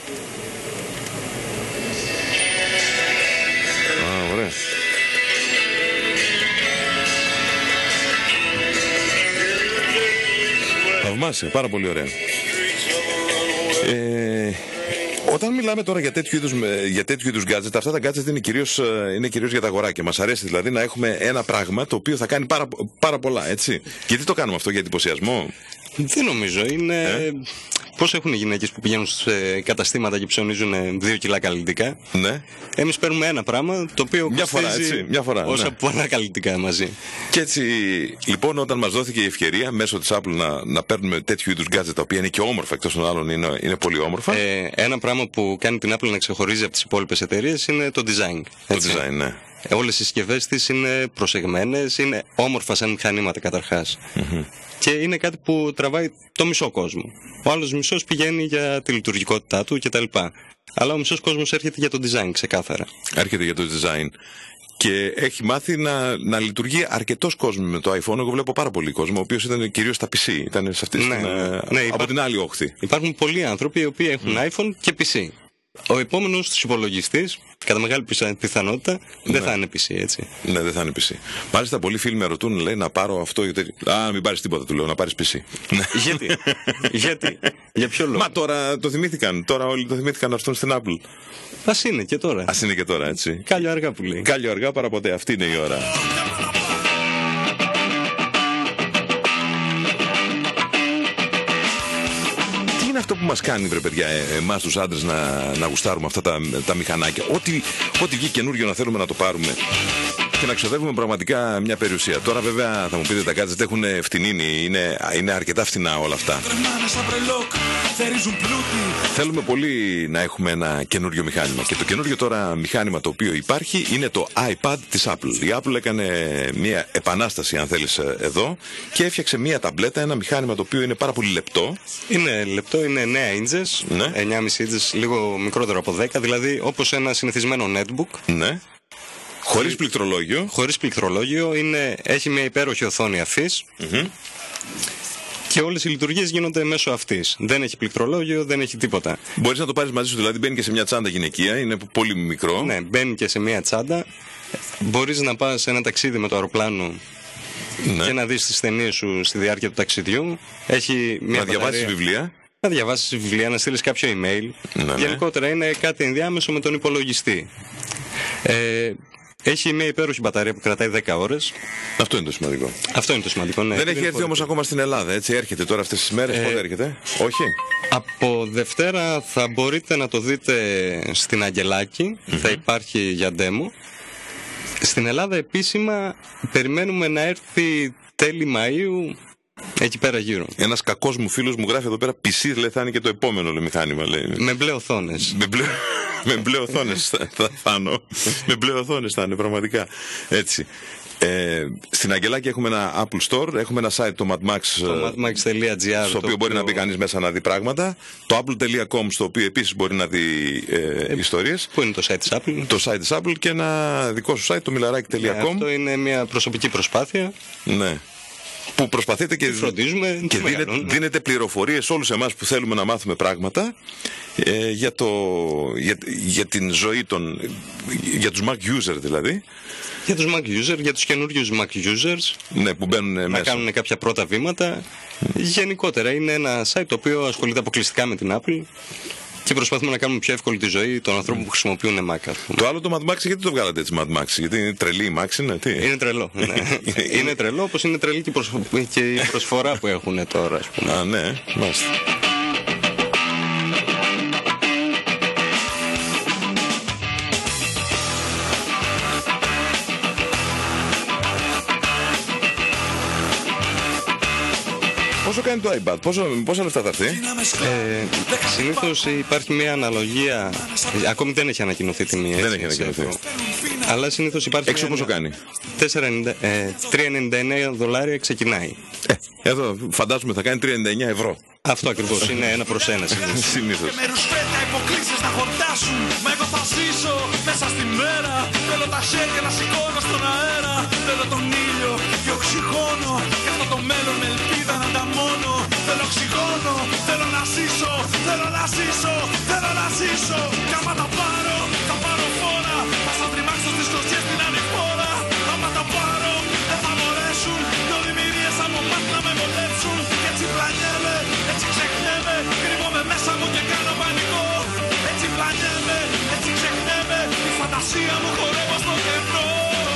Α, ωραία. Θαυμάσια, πάρα πολύ ωραία. Ε, όταν μιλάμε τώρα για τέτοιου είδους, για τέτοιου είδους gadget, αυτά τα gadget είναι κυρίως, είναι κυρίως για τα αγοράκια. Μας αρέσει δηλαδή να έχουμε ένα πράγμα το οποίο θα κάνει πάρα, πάρα πολλά, έτσι. Γιατί το κάνουμε αυτό, για εντυπωσιασμό? Δεν νομίζω, είναι... Ε? Πώς έχουν οι γυναίκες που πηγαίνουν σε καταστήματα και ψωνίζουν δύο κιλά καλλιτικά. Ναι. Εμείς παίρνουμε ένα πράγμα το οποίο μια φορά, έτσι, μια φορά, όσα ναι. πολλά καλλιτικά μαζί. Και έτσι, λοιπόν, όταν μας δόθηκε η ευκαιρία μέσω της Apple να, να παίρνουμε τέτοιου είδους gadget, τα οποία είναι και όμορφα, εκτός των άλλων είναι, είναι πολύ όμορφα. Ε, ένα πράγμα που κάνει την Apple να ξεχωρίζει από τις υπόλοιπες εταιρείες είναι το design. Έτσι. Το design, ναι. Όλες οι συσκευές της είναι προσεγμένες, είναι όμορφα σαν μηχανήματα καταρχάς. Mm-hmm. Και είναι κάτι που τραβάει το μισό κόσμο. Ο άλλος μισός πηγαίνει για τη λειτουργικότητά του κτλ. Αλλά ο μισός κόσμος έρχεται για το design, ξεκάθαρα. Έρχεται για το design. Και έχει μάθει να, να λειτουργεί αρκετός κόσμος με το iPhone. Εγώ βλέπω πάρα πολύ κόσμο, ο οποίος ήταν κυρίως στα πι σι. Ήταν σε αυτή ναι, την, ναι, από υπά... την άλλη όχθη. Υπάρχουν πολλοί άνθρωποι οι οποίοι έχουν mm. iPhone και πι σι. Ο επόμενος τους υπολογιστής, κατά μεγάλη πιθανότητα, ναι. δεν θα είναι πι σι, έτσι. Ναι, δεν θα είναι πι σι. Μάλιστα, πολλοί φίλοι με ρωτούν, λέει, να πάρω αυτό. Γιατί... Α, μην πάρεις τίποτα, του λέω, να πάρεις πι σι. Γιατί, γιατί, για ποιο λόγο? Μα τώρα το θυμήθηκαν. Τώρα όλοι το θυμήθηκαν να έρθουν στην Apple. Ας είναι και τώρα. Ας είναι και τώρα, έτσι. Κάλιο αργά που λέει. Κάλιο αργά παρά ποτέ. Αυτή είναι η ώρα. αυτό που μας κάνει, βρε παιδιά, ε, εμάς τους άντρες να, να γουστάρουμε αυτά τα, τα μηχανάκια. Ό,τι, ό,τι βγει καινούριο να θέλουμε να το πάρουμε και να ξοδεύουμε πραγματικά μια περιουσία. Τώρα βέβαια θα μου πείτε, τα gadgets έχουν φτηνίνει, είναι, είναι αρκετά φτηνά όλα αυτά. Θέλουμε πολύ να έχουμε ένα καινούριο μηχάνημα. Και το καινούριο τώρα μηχάνημα το οποίο υπάρχει είναι το iPad της Apple. Η Apple έκανε μια επανάσταση, αν θέλεις, εδώ και έφτιαξε μια ταμπλέτα, ένα μηχάνημα το οποίο είναι πάρα πολύ λεπτό. Είναι λεπτό, είναι εννέα ίντσες, ναι. εννιά κόμμα πέντε ίντσες, λίγο μικρότερο από δέκα, δηλαδή όπως ένα συνηθισμένο netbook. Ναι. Χωρίς πληκτρολόγιο. Χωρίς πληκτρολόγιο, είναι, έχει μια υπέροχη οθόνη αφής. Mm-hmm. Και όλες οι λειτουργίες γίνονται μέσω αυτής. Δεν έχει πληκτρολόγιο, δεν έχει τίποτα. Μπορείς να το πάρεις μαζί σου, δηλαδή μπαίνει και σε μια τσάντα γυναικεία, είναι πολύ μικρό. Ναι, μπαίνει και σε μια τσάντα. Μπορείς να πας σε ένα ταξίδι με το αεροπλάνο, ναι, και να δεις τις ταινίες σου στη διάρκεια του ταξιδιού. Έχει μια να διαβάσεις βιβλία. Να διαβάσεις βιβλία, να στείλεις κάποιο email. Ναι, γενικότερα είναι κάτι ενδιάμεσο με τον υπολογιστή. Ε, Έχει μια υπέροχη μπαταρία που κρατάει δέκα ώρες. Αυτό είναι το σημαντικό. Αυτό είναι το σημαντικό, ναι. Δεν έχει έρθει όμως ακόμα στην Ελλάδα, έτσι. Έρχεται τώρα αυτές τις μέρες. Ε, πότε έρχεται? Όχι. Από Δευτέρα θα μπορείτε να το δείτε στην Αγγελάκη. Mm-hmm. Θα υπάρχει για demo. Στην Ελλάδα επίσημα περιμένουμε να έρθει τέλη Μαΐου. Εκεί πέρα γύρω. Ένας κακός μου φίλος μου γράφει εδώ πέρα πι σι, λέει, θα είναι και το επόμενο, λέει, μηχάνημα, λέει. Με μπλε οθόνες. Με μπλε, με μπλε οθόνες θα, θα φάνω. Με μπλε οθόνες θα είναι, πραγματικά. Έτσι. Ε, στην Αγγελάκη έχουμε ένα Apple Store, έχουμε ένα site, το madmax, το madmax.gr, στο οποίο το μπορεί οποίο... να μπει κανείς μέσα να δει πράγματα. Το apple τελεία com, στο οποίο επίσης μπορεί να δει ε, ε, ιστορίες. Πού είναι το site της Apple? Το site της Apple και ένα δικό σου site, το μιλαράκι τελεία com. Ναι, αυτό είναι μια προσωπική προσπάθεια. Ναι. Που προσπαθείτε και, φροντίζουμε και δίνετε, δίνετε πληροφορίες όλους εμάς που θέλουμε να μάθουμε πράγματα ε, για, το, για, για την ζωή των, για τους Mac user δηλαδή. Για τους Mac user, για τους καινούριους Mac users, ναι, που μπαίνουν να μέσα, κάνουν κάποια πρώτα βήματα. Mm. Γενικότερα είναι ένα site το οποίο ασχολείται αποκλειστικά με την Apple και προσπαθούμε να κάνουμε πιο εύκολη τη ζωή των ανθρώπων που χρησιμοποιούν Mac. Το άλλο το Mad Max, γιατί το βγάλατε έτσι Mad Max? Γιατί είναι τρελή η Max, είναι τι? Είναι τρελό. Ναι. Είναι τρελό, όπως είναι τρελή και, προσφο... και η προσφορά που έχουν τώρα, ας πούμε. Α, ναι, μάλιστα. Πόσο κάνει το iPad, πόσο, πόσα λεφτά θα έρθει? Ε, συνήθως υπάρχει μια αναλογία, ακόμη δεν έχει ανακοινωθεί τιμή. Δεν έχει ανακοινωθεί. Αλλά συνήθως υπάρχει. Έξω πόσο κάνει? τρία κόμμα ενενήντα εννέα δολάρια ξεκινάει. Ε, εδώ φαντάζομαι θα κάνει τρία κόμμα ενενήντα εννέα ευρώ. Αυτό ακριβώς, είναι ένα προς ένα συνήθως. Με ρουσφέτα υποκλήσεις να χορτάσουν. Μα εγώ θα ζήσω μέσα στη μέρα. Θέλω τα χέρια να σηκώνω στον αέρα. Θέλω τον ήλιο και οξυγόνο. Και αυτό το μέλλον με ελπίδα να ανταμώνω. Θέλω οξυγόνο, θέλω να ζήσω. Θέλω να ζήσω, θέλω να ζήσω. Κι άμα τα πάρω, θα πάρω φόρα. Θα σαν τριμάξω στις κλωτσιές την ανηφόρα. Άμα τα πάρω, δεν θα μπορέσουν. Δυο δημιουργίες από μάτ να με βολέψουν. Και έτσι πλανιέμαι, έτσι ξεχνιέμαι. Κρύβομαι μέσα μου και κάνω πανικό. Έτσι πλανιέμαι, έτσι ξεχνιέμαι. Η φαντασία μου χορεύω στο κενό.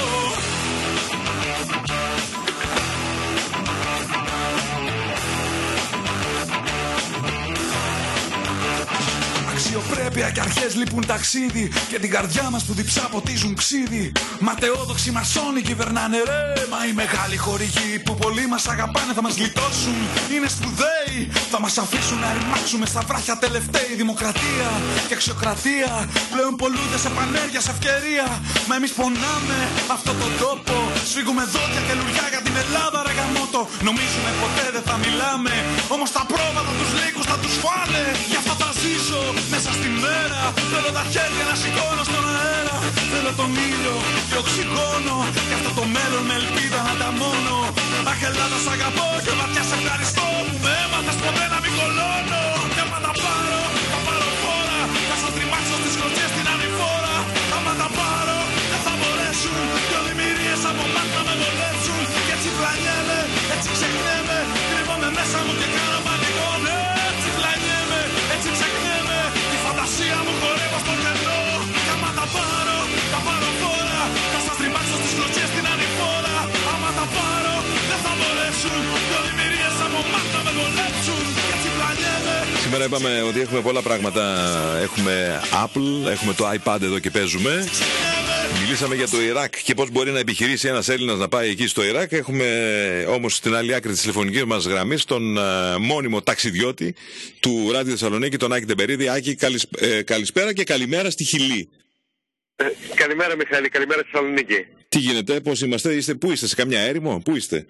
Αξιοπρέπεια και αρχές λείπουν ταξίδι. Και την καρδιά μας που διψά ποτίζουν ξύδι. Ματαιόδοξοι μασόνοι κυβερνάνε ρε. Μα οι μεγάλοι χορηγοί που πολλοί μας αγαπάνε θα μας γλιτώσουν. Είναι σπουδαίοι, θα μας αφήσουν να ρημάξουμε στα βράχια τελευταίοι. Δημοκρατία και αξιοκρατία πλέον πολλούνται σε πανέργεια, σε ευκαιρία. Μα εμείς πονάμε αυτόν τον τόπο. Σφίγγουμε δόντια και λουριά για την Ελλάδα ρε γαμότο. Νομίζουμε ποτέ δεν θα μιλάμε. Όμως τα πρόβατα τους λύκους θα τους φάνε. Γι' αυτό θα ζήσω μέσα στη μέρα. Θέλω τα χέρια να σηκώνω στον αέρα. Θέλω τον ήλιο και οξυγόνο. Και αυτό το μέλλον με ελπίδα να ανταμώνω. Αχ Ελλάδα σ' αγαπώ και βαθιά σε ευχαριστώ που με έμαθες ποτέ να μην κολώνω. Και άμα τα πάρω, θα πάρω φόρα. Θα σας τριμάξω στις κλωτσιές την ανηφόρα. Άμα τα πάρω, δεν θα μπορέσουν. Δυο δημιουργίες από μάτ να με βολέψουν. Και έτσι πλανιέμαι, έτσι ξεχνιέμαι. Κρύβομαι μέσα μου και κάνω πανικό. Έτσι πλανιέμαι, έτσι ξεχνιέμαι. Η φαντασία μου χορεύω στο κενό. Κι άμα τα πάρω, θα πάρω φόρα. Θα σας τριμάξω στις κλωτσιές την ανηφόρα. Άμα τα πάρω, δεν θα μπορέσουν. Δυο δημιουργίες από μάτ να με βολέψουν. Και έτσι πλανιέμαι. Σήμερα είπαμε ότι έχουμε πολλά πράγματα. Έχουμε Apple, έχουμε το iPad εδώ και παίζουμε. Μιλήσαμε για το Ιράκ και πώς μπορεί να επιχειρήσει ένας Έλληνας να πάει εκεί στο Ιράκ. Έχουμε όμως στην άλλη άκρη της τηλεφωνικής μας γραμμής τον uh, μόνιμο ταξιδιώτη του Ράδιο Θεσσαλονίκη, τον Άκη Τεμπερίδη. Άκη, καλησ... ε, καλησπέρα και καλημέρα στη Χιλή. Ε, καλημέρα Μιχάλη, καλημέρα στη Θεσσαλονίκη. Τι γίνεται, πώς είμαστε, είστε, πού είστε, σε καμιά έρημο, πού είστε?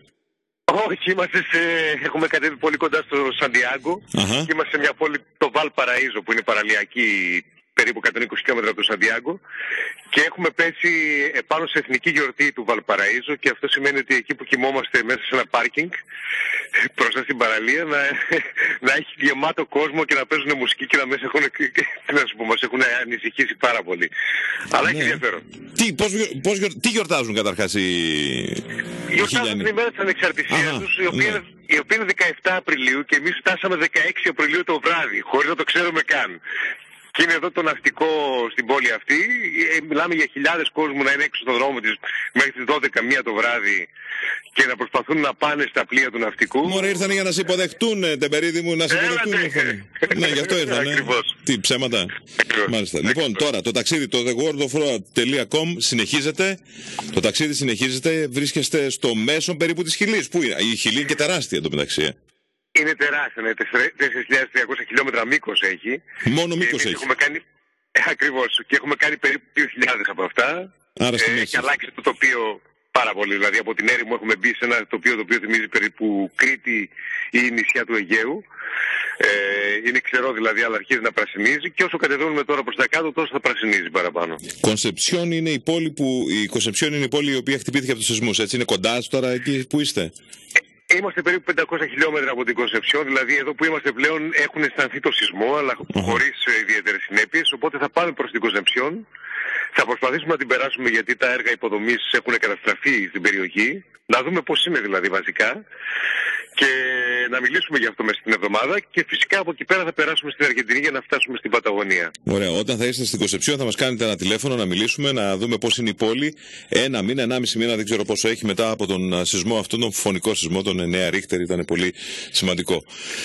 Όχι, είμαστε σε... έχουμε κατέβει πολύ κοντά στο Σαντιάγκο. Uh-huh. Και είμαστε σε μια πόλη, το Βαλ Παραΐζο, που είναι παραλιακή, περίπου εκατόν είκοσι χιλιόμετρα από το Σαντιάγκο. Και έχουμε πέσει επάνω σε εθνική γιορτή του Βαλ Παραΐζο, και αυτό σημαίνει ότι εκεί που κοιμόμαστε μέσα σε ένα πάρκινγκ μπροστά στην παραλία να, να έχει γεμάτο κόσμο και να παίζουν μουσική και να μέσα έχουν, τι να σου πω, μας έχουν ανησυχήσει πάρα πολύ. Αλλά ναι. Έχει ενδιαφέρον. Τι, πώς, πώς, τι γιορτάζουν καταρχάς οι Γιορτάζουν την ημέρα της ανεξαρτησίας τους, η οποία, ναι. η οποία είναι δεκαεπτά Απριλίου, και εμείς φτάσαμε δεκαέξι Απριλίου το βράδυ, χωρίς να το ξέρουμε καν. Και είναι εδώ το ναυτικό στην πόλη αυτή. Μιλάμε για χιλιάδες κόσμου να είναι έξω στον δρόμο της μέχρι τις δώδεκα μία το βράδυ και να προσπαθούν να πάνε στα πλοία του ναυτικού. Μωρέ, ήρθαν για να σε υποδεχτούν, Τεμπερίδη μου, να σε υποδεχτούν. Ναι, γι' αυτό ήρθαν. Τι, ψέματα. Μάλιστα. Λοιπόν, τώρα το ταξίδι, το the world of road τελεία com συνεχίζεται. Το ταξίδι συνεχίζεται. Βρίσκεστε στο μέσο περίπου της Χιλής. Πού είναι? Η Χιλή είναι και τεράστια εντωμεταξύ. Είναι τεράστιο, είναι τέσσερις χιλιάδες τριακόσια χιλιόμετρα μήκος έχει. Μόνο μήκος έχει. Έχουμε κάνει, ε, ακριβώς, και έχουμε κάνει περίπου δύο χιλιάδες από αυτά. Άρα ε, και αλλάξει το τοπίο πάρα πολύ. Δηλαδή από την έρημο έχουμε μπει σε ένα τοπίο το οποίο θυμίζει περίπου Κρήτη ή νησιά του Αιγαίου. Ε, είναι ξερό δηλαδή, αλλά αρχίζει να πρασινίζει, και όσο κατεβαίνουμε τώρα προς τα κάτω, τόσο θα πρασινίζει παραπάνω. Κονσεψιόν είναι η πόλη που, η Κονσεψιόν είναι η πόλη η οποία χτυπήθηκε από τους σεισμούς, έτσι? Είναι κοντά τώρα εκεί που είστε? Είμαστε περίπου πεντακόσια χιλιόμετρα από την Κονσεψιόν, δηλαδή εδώ που είμαστε πλέον έχουν αισθανθεί το σεισμό, αλλά uh-huh. χωρίς ιδιαίτερες συνέπειες, οπότε θα πάμε προς την Κονσεψιόν, θα προσπαθήσουμε να την περάσουμε γιατί τα έργα υποδομής έχουν καταστραφεί στην περιοχή, να δούμε πώς είναι δηλαδή βασικά, και να μιλήσουμε για αυτό μέσα στην εβδομάδα, και φυσικά από εκεί πέρα θα περάσουμε στην Αργεντινή για να φτάσουμε στην Παταγωνία. Ωραία, όταν θα είστε στην Κονσεψιόν θα μας κάνετε ένα τηλέφωνο να μιλήσουμε, να δούμε πώς είναι η πόλη. Ένα μήνα, ενάμιση μήνα, δεν ξέρω πόσο έχει μετά από τον σεισμό αυτόν, τον φωνικό σεισμό, τον εννέα Ρίχτερ, ήταν πολύ σημαντικό.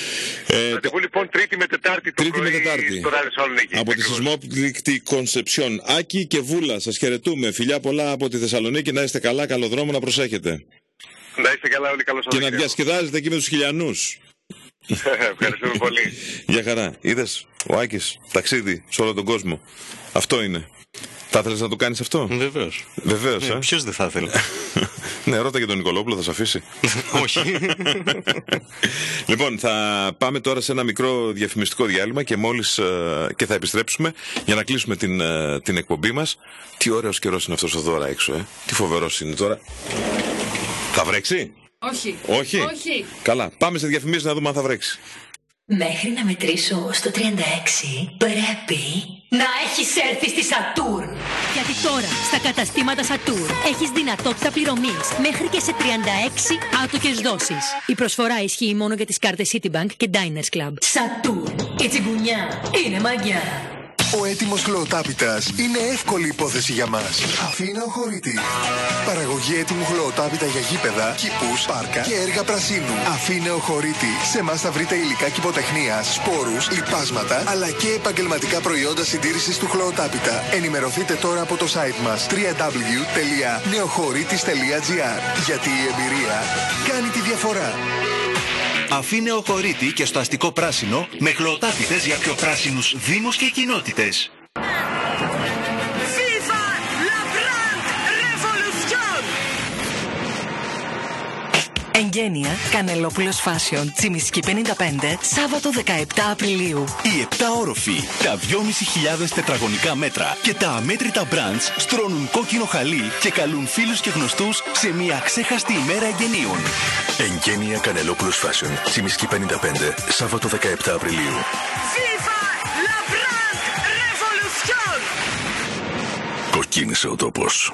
Ε, το... λοιπόν Τρίτη με Τετάρτη το τρίτη πρωί με τετάρτη. στο Ράδιο Θεσσαλονίκη. Από τη σεισμόπληκτη Κονσεψιόν. Άκη και Βούλα, σας χαιρετούμε. Φιλιά πολλά από τη Θεσσαλονίκη, να είστε καλά, καλό δρόμο, να προσέχετε. Να είστε καλά όλοι, καλώς και να διασκεδάζετε εκεί με τους χιλιανούς. Ευχαριστούμε πολύ. Γεια χαρά. Είδες, ο Άκης, ταξίδι σε όλο τον κόσμο. Αυτό είναι. Θα ήθελες να το κάνεις αυτό? Βεβαίως. Βεβαίως, ναι, ε? Ποιος δεν θα ήθελε? Ναι, ρώτα και τον Νικολόπουλο, θα σε αφήσει. Όχι. Λοιπόν, θα πάμε τώρα σε ένα μικρό διαφημιστικό διάλειμμα και μόλις uh, και θα επιστρέψουμε για να κλείσουμε την, uh, την εκπομπή μας. Τι ωραίος καιρός είναι αυτός εδώ τώρα έξω, ε? Τι φοβερός είναι τώρα. Θα βρέξει? Όχι. Όχι. Όχι. Καλά. Πάμε σε διαφημίσεις να δούμε αν θα βρέξει. Μέχρι να μετρήσω στο τριάντα έξι πρέπει να έχεις έρθει στη Saturn. Γιατί τώρα στα καταστήματα Saturn έχεις δυνατότητα πληρωμής μέχρι και σε τριάντα έξι άτοκες δόσεις. Η προσφορά ισχύει μόνο για τις κάρτες Citibank και Diners Club. Saturn. Η τσιγκουνιά είναι μαγιά. Ο έτοιμος χλωοτάπητας είναι εύκολη υπόθεση για μας. Αφήνω χωρίτη. Παραγωγή έτοιμου χλωοτάπητα για γήπεδα, κήπους, πάρκα και έργα πρασίνου. Αφήνω χωρίτη. Σε εμάς θα βρείτε υλικά κηποτεχνίας, σπόρους, λιπάσματα, αλλά και επαγγελματικά προϊόντα συντήρησης του χλωοτάπητα. Ενημερωθείτε τώρα από το site μας double-u double-u double-u τελεία νεοχωρίτη τελεία τζι άρ. Γιατί η εμπειρία κάνει τη διαφορά. Αφήνε ο χωρίτη και στο αστικό πράσινο με χλωοτάπητες για πιο πράσινους δήμους και κοινότητες. Εγγένεια, Κανελόπουλος Fashion, Τσιμισκή πενήντα πέντε, Σάββατο δεκαεπτά Απριλίου. Οι επτά όροφοι, τα δυόμισι χιλιάδες τετραγωνικά μέτρα και τα αμέτρητα μπραντς στρώνουν κόκκινο χαλί και καλούν φίλους και γνωστούς σε μια ξέχαστη ημέρα εγγενείων. Εγγένεια, Κανελόπουλος Fashion, Τσιμισκή πενήντα πέντε, Σάββατο δεκαεπτά Απριλίου. Κοκκίνησε ο τόπος.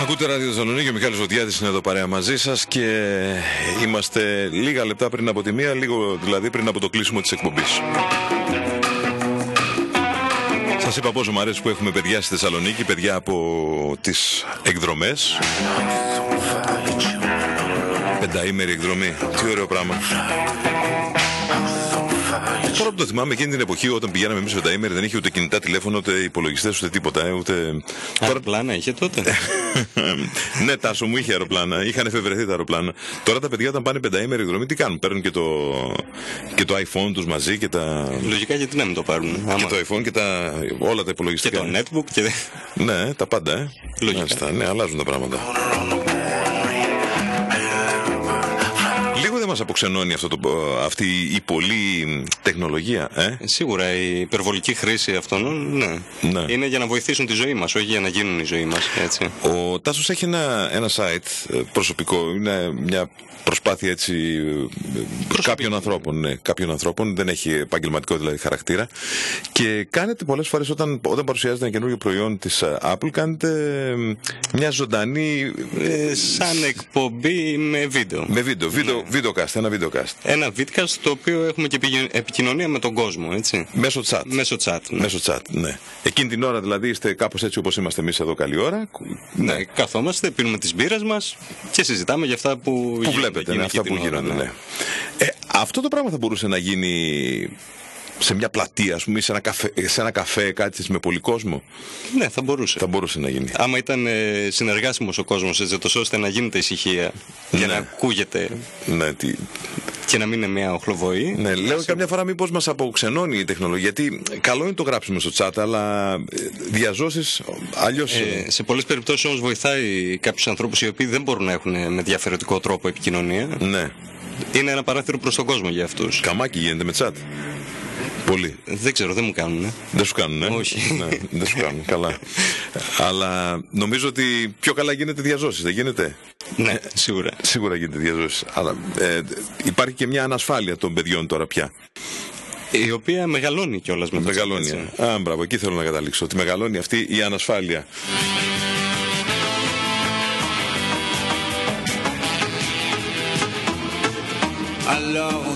Ακούτε Ράδιο Θεσσαλονίκη, ο Μιχάλης Βοτιάδης είναι εδώ παρέα μαζί σας και είμαστε λίγα λεπτά πριν από τη μία, λίγο δηλαδή πριν από το κλείσιμο της εκπομπής. Σας είπα πόσο μου αρέσει που έχουμε παιδιά στη Θεσσαλονίκη, παιδιά από τις εκδρομές. Πενταήμερη εκδρομή, τι ωραίο πράγμα. Τώρα που το θυμάμαι, εκείνη την εποχή όταν πηγαίναμε εμείς πενταήμερη δεν είχε ούτε κινητά τηλέφωνο, ούτε υπολογιστές, ούτε τίποτα. Ε, ούτε... Αεροπλάνα είχε τότε. Ναι, Τάσο μου, είχε αεροπλάνα. Είχαν εφευρεθεί τα αεροπλάνα. Τώρα τα παιδιά όταν πάνε πενταήμερη εκδρομή, τι κάνουν? Παίρνουν και το, και το iPhone τους μαζί και τα. Λογικά, γιατί να μην το πάρουν. Και άμα... το iPhone και τα... όλα τα υπολογιστικά. Και το netbook και. Ναι, τα πάντα, ε. Λογικά. Άστα, ναι, αλλάζουν τα πράγματα. Λίγο δεν μας αποξενώνει αυτό το, αυτή η πολλή τεχνολογία, ε? Σίγουρα η υπερβολική χρήση αυτών, ναι. ναι. Είναι για να βοηθήσουν τη ζωή μας, όχι για να γίνουν η ζωή μας, έτσι. Ο Τάσος έχει ένα, ένα site προσωπικό, είναι μια προσπάθεια έτσι κάποιων ανθρώπων, ναι, κάποιων ανθρώπων, δεν έχει επαγγελματικό δηλαδή χαρακτήρα και κάνετε πολλές φορές όταν, όταν παρουσιάζετε ένα καινούργιο προϊόν της Apple, κάνετε μια ζωντανή... Ε, σαν εκπομπή με βίντεο. Με βίντεο, βίντεο, ναι. Videocast, ένα videocast. Ένα videocast το οποίο έχουμε και επικοινωνία με τον κόσμο, έτσι. Μέσω chat. Μέσω chat, ναι. Μέσω chat, ναι. Εκείνη την ώρα δηλαδή είστε κάπως έτσι όπως είμαστε εμείς εδώ καλή ώρα. Ναι, ναι. Καθόμαστε, πίνουμε τις μπύρες μας και συζητάμε για αυτά που, που βλέπετε, ναι, αυτά που γίνονται, ναι. Ε, αυτό το πράγμα θα μπορούσε να γίνει σε μια πλατεία, ας πούμε, σε ένα καφέ, σε ένα καφέ κάτι με πολύ κόσμο. Ναι, θα μπορούσε. Θα μπορούσε να γίνει. Άμα ήταν ε, συνεργάσιμος ο κόσμος, έτσι, τόσο ώστε να γίνεται ησυχία για ναι. να ακούγεται. Ναι, τι... και να μην είναι μια οχλοβοή. Ναι, λέω καμιά φορά μήπως μας αποξενώνει η τεχνολογία. Γιατί καλό είναι το γράψουμε στο chat, αλλά διαζώσεις αλλιώς. Ε, σε πολλές περιπτώσεις όμως βοηθάει κάποιους ανθρώπους οι οποίοι δεν μπορούν να έχουν με διαφορετικό τρόπο επικοινωνία. Ναι. Είναι ένα παράθυρο προς τον κόσμο για αυτούς. Καμάκι γίνεται με chat. Πολύ. Δεν ξέρω, δεν μου κάνουν. Ε. Δεν σου κάνουν, ε. Όχι. Ναι, δεν σου κάνουν. Καλά. Αλλά νομίζω ότι πιο καλά γίνεται διαζώσεις, δεν γίνεται? Ναι, σίγουρα. Σίγουρα γίνεται διαζώσεις. Αλλά ε, υπάρχει και μια ανασφάλεια των παιδιών τώρα πια. Η οποία μεγαλώνει κιόλας με το μεγαλώνει. Α, μπράβο, εκεί θέλω να καταλήξω. Ότι μεγαλώνει αυτή η ανασφάλεια. Alors,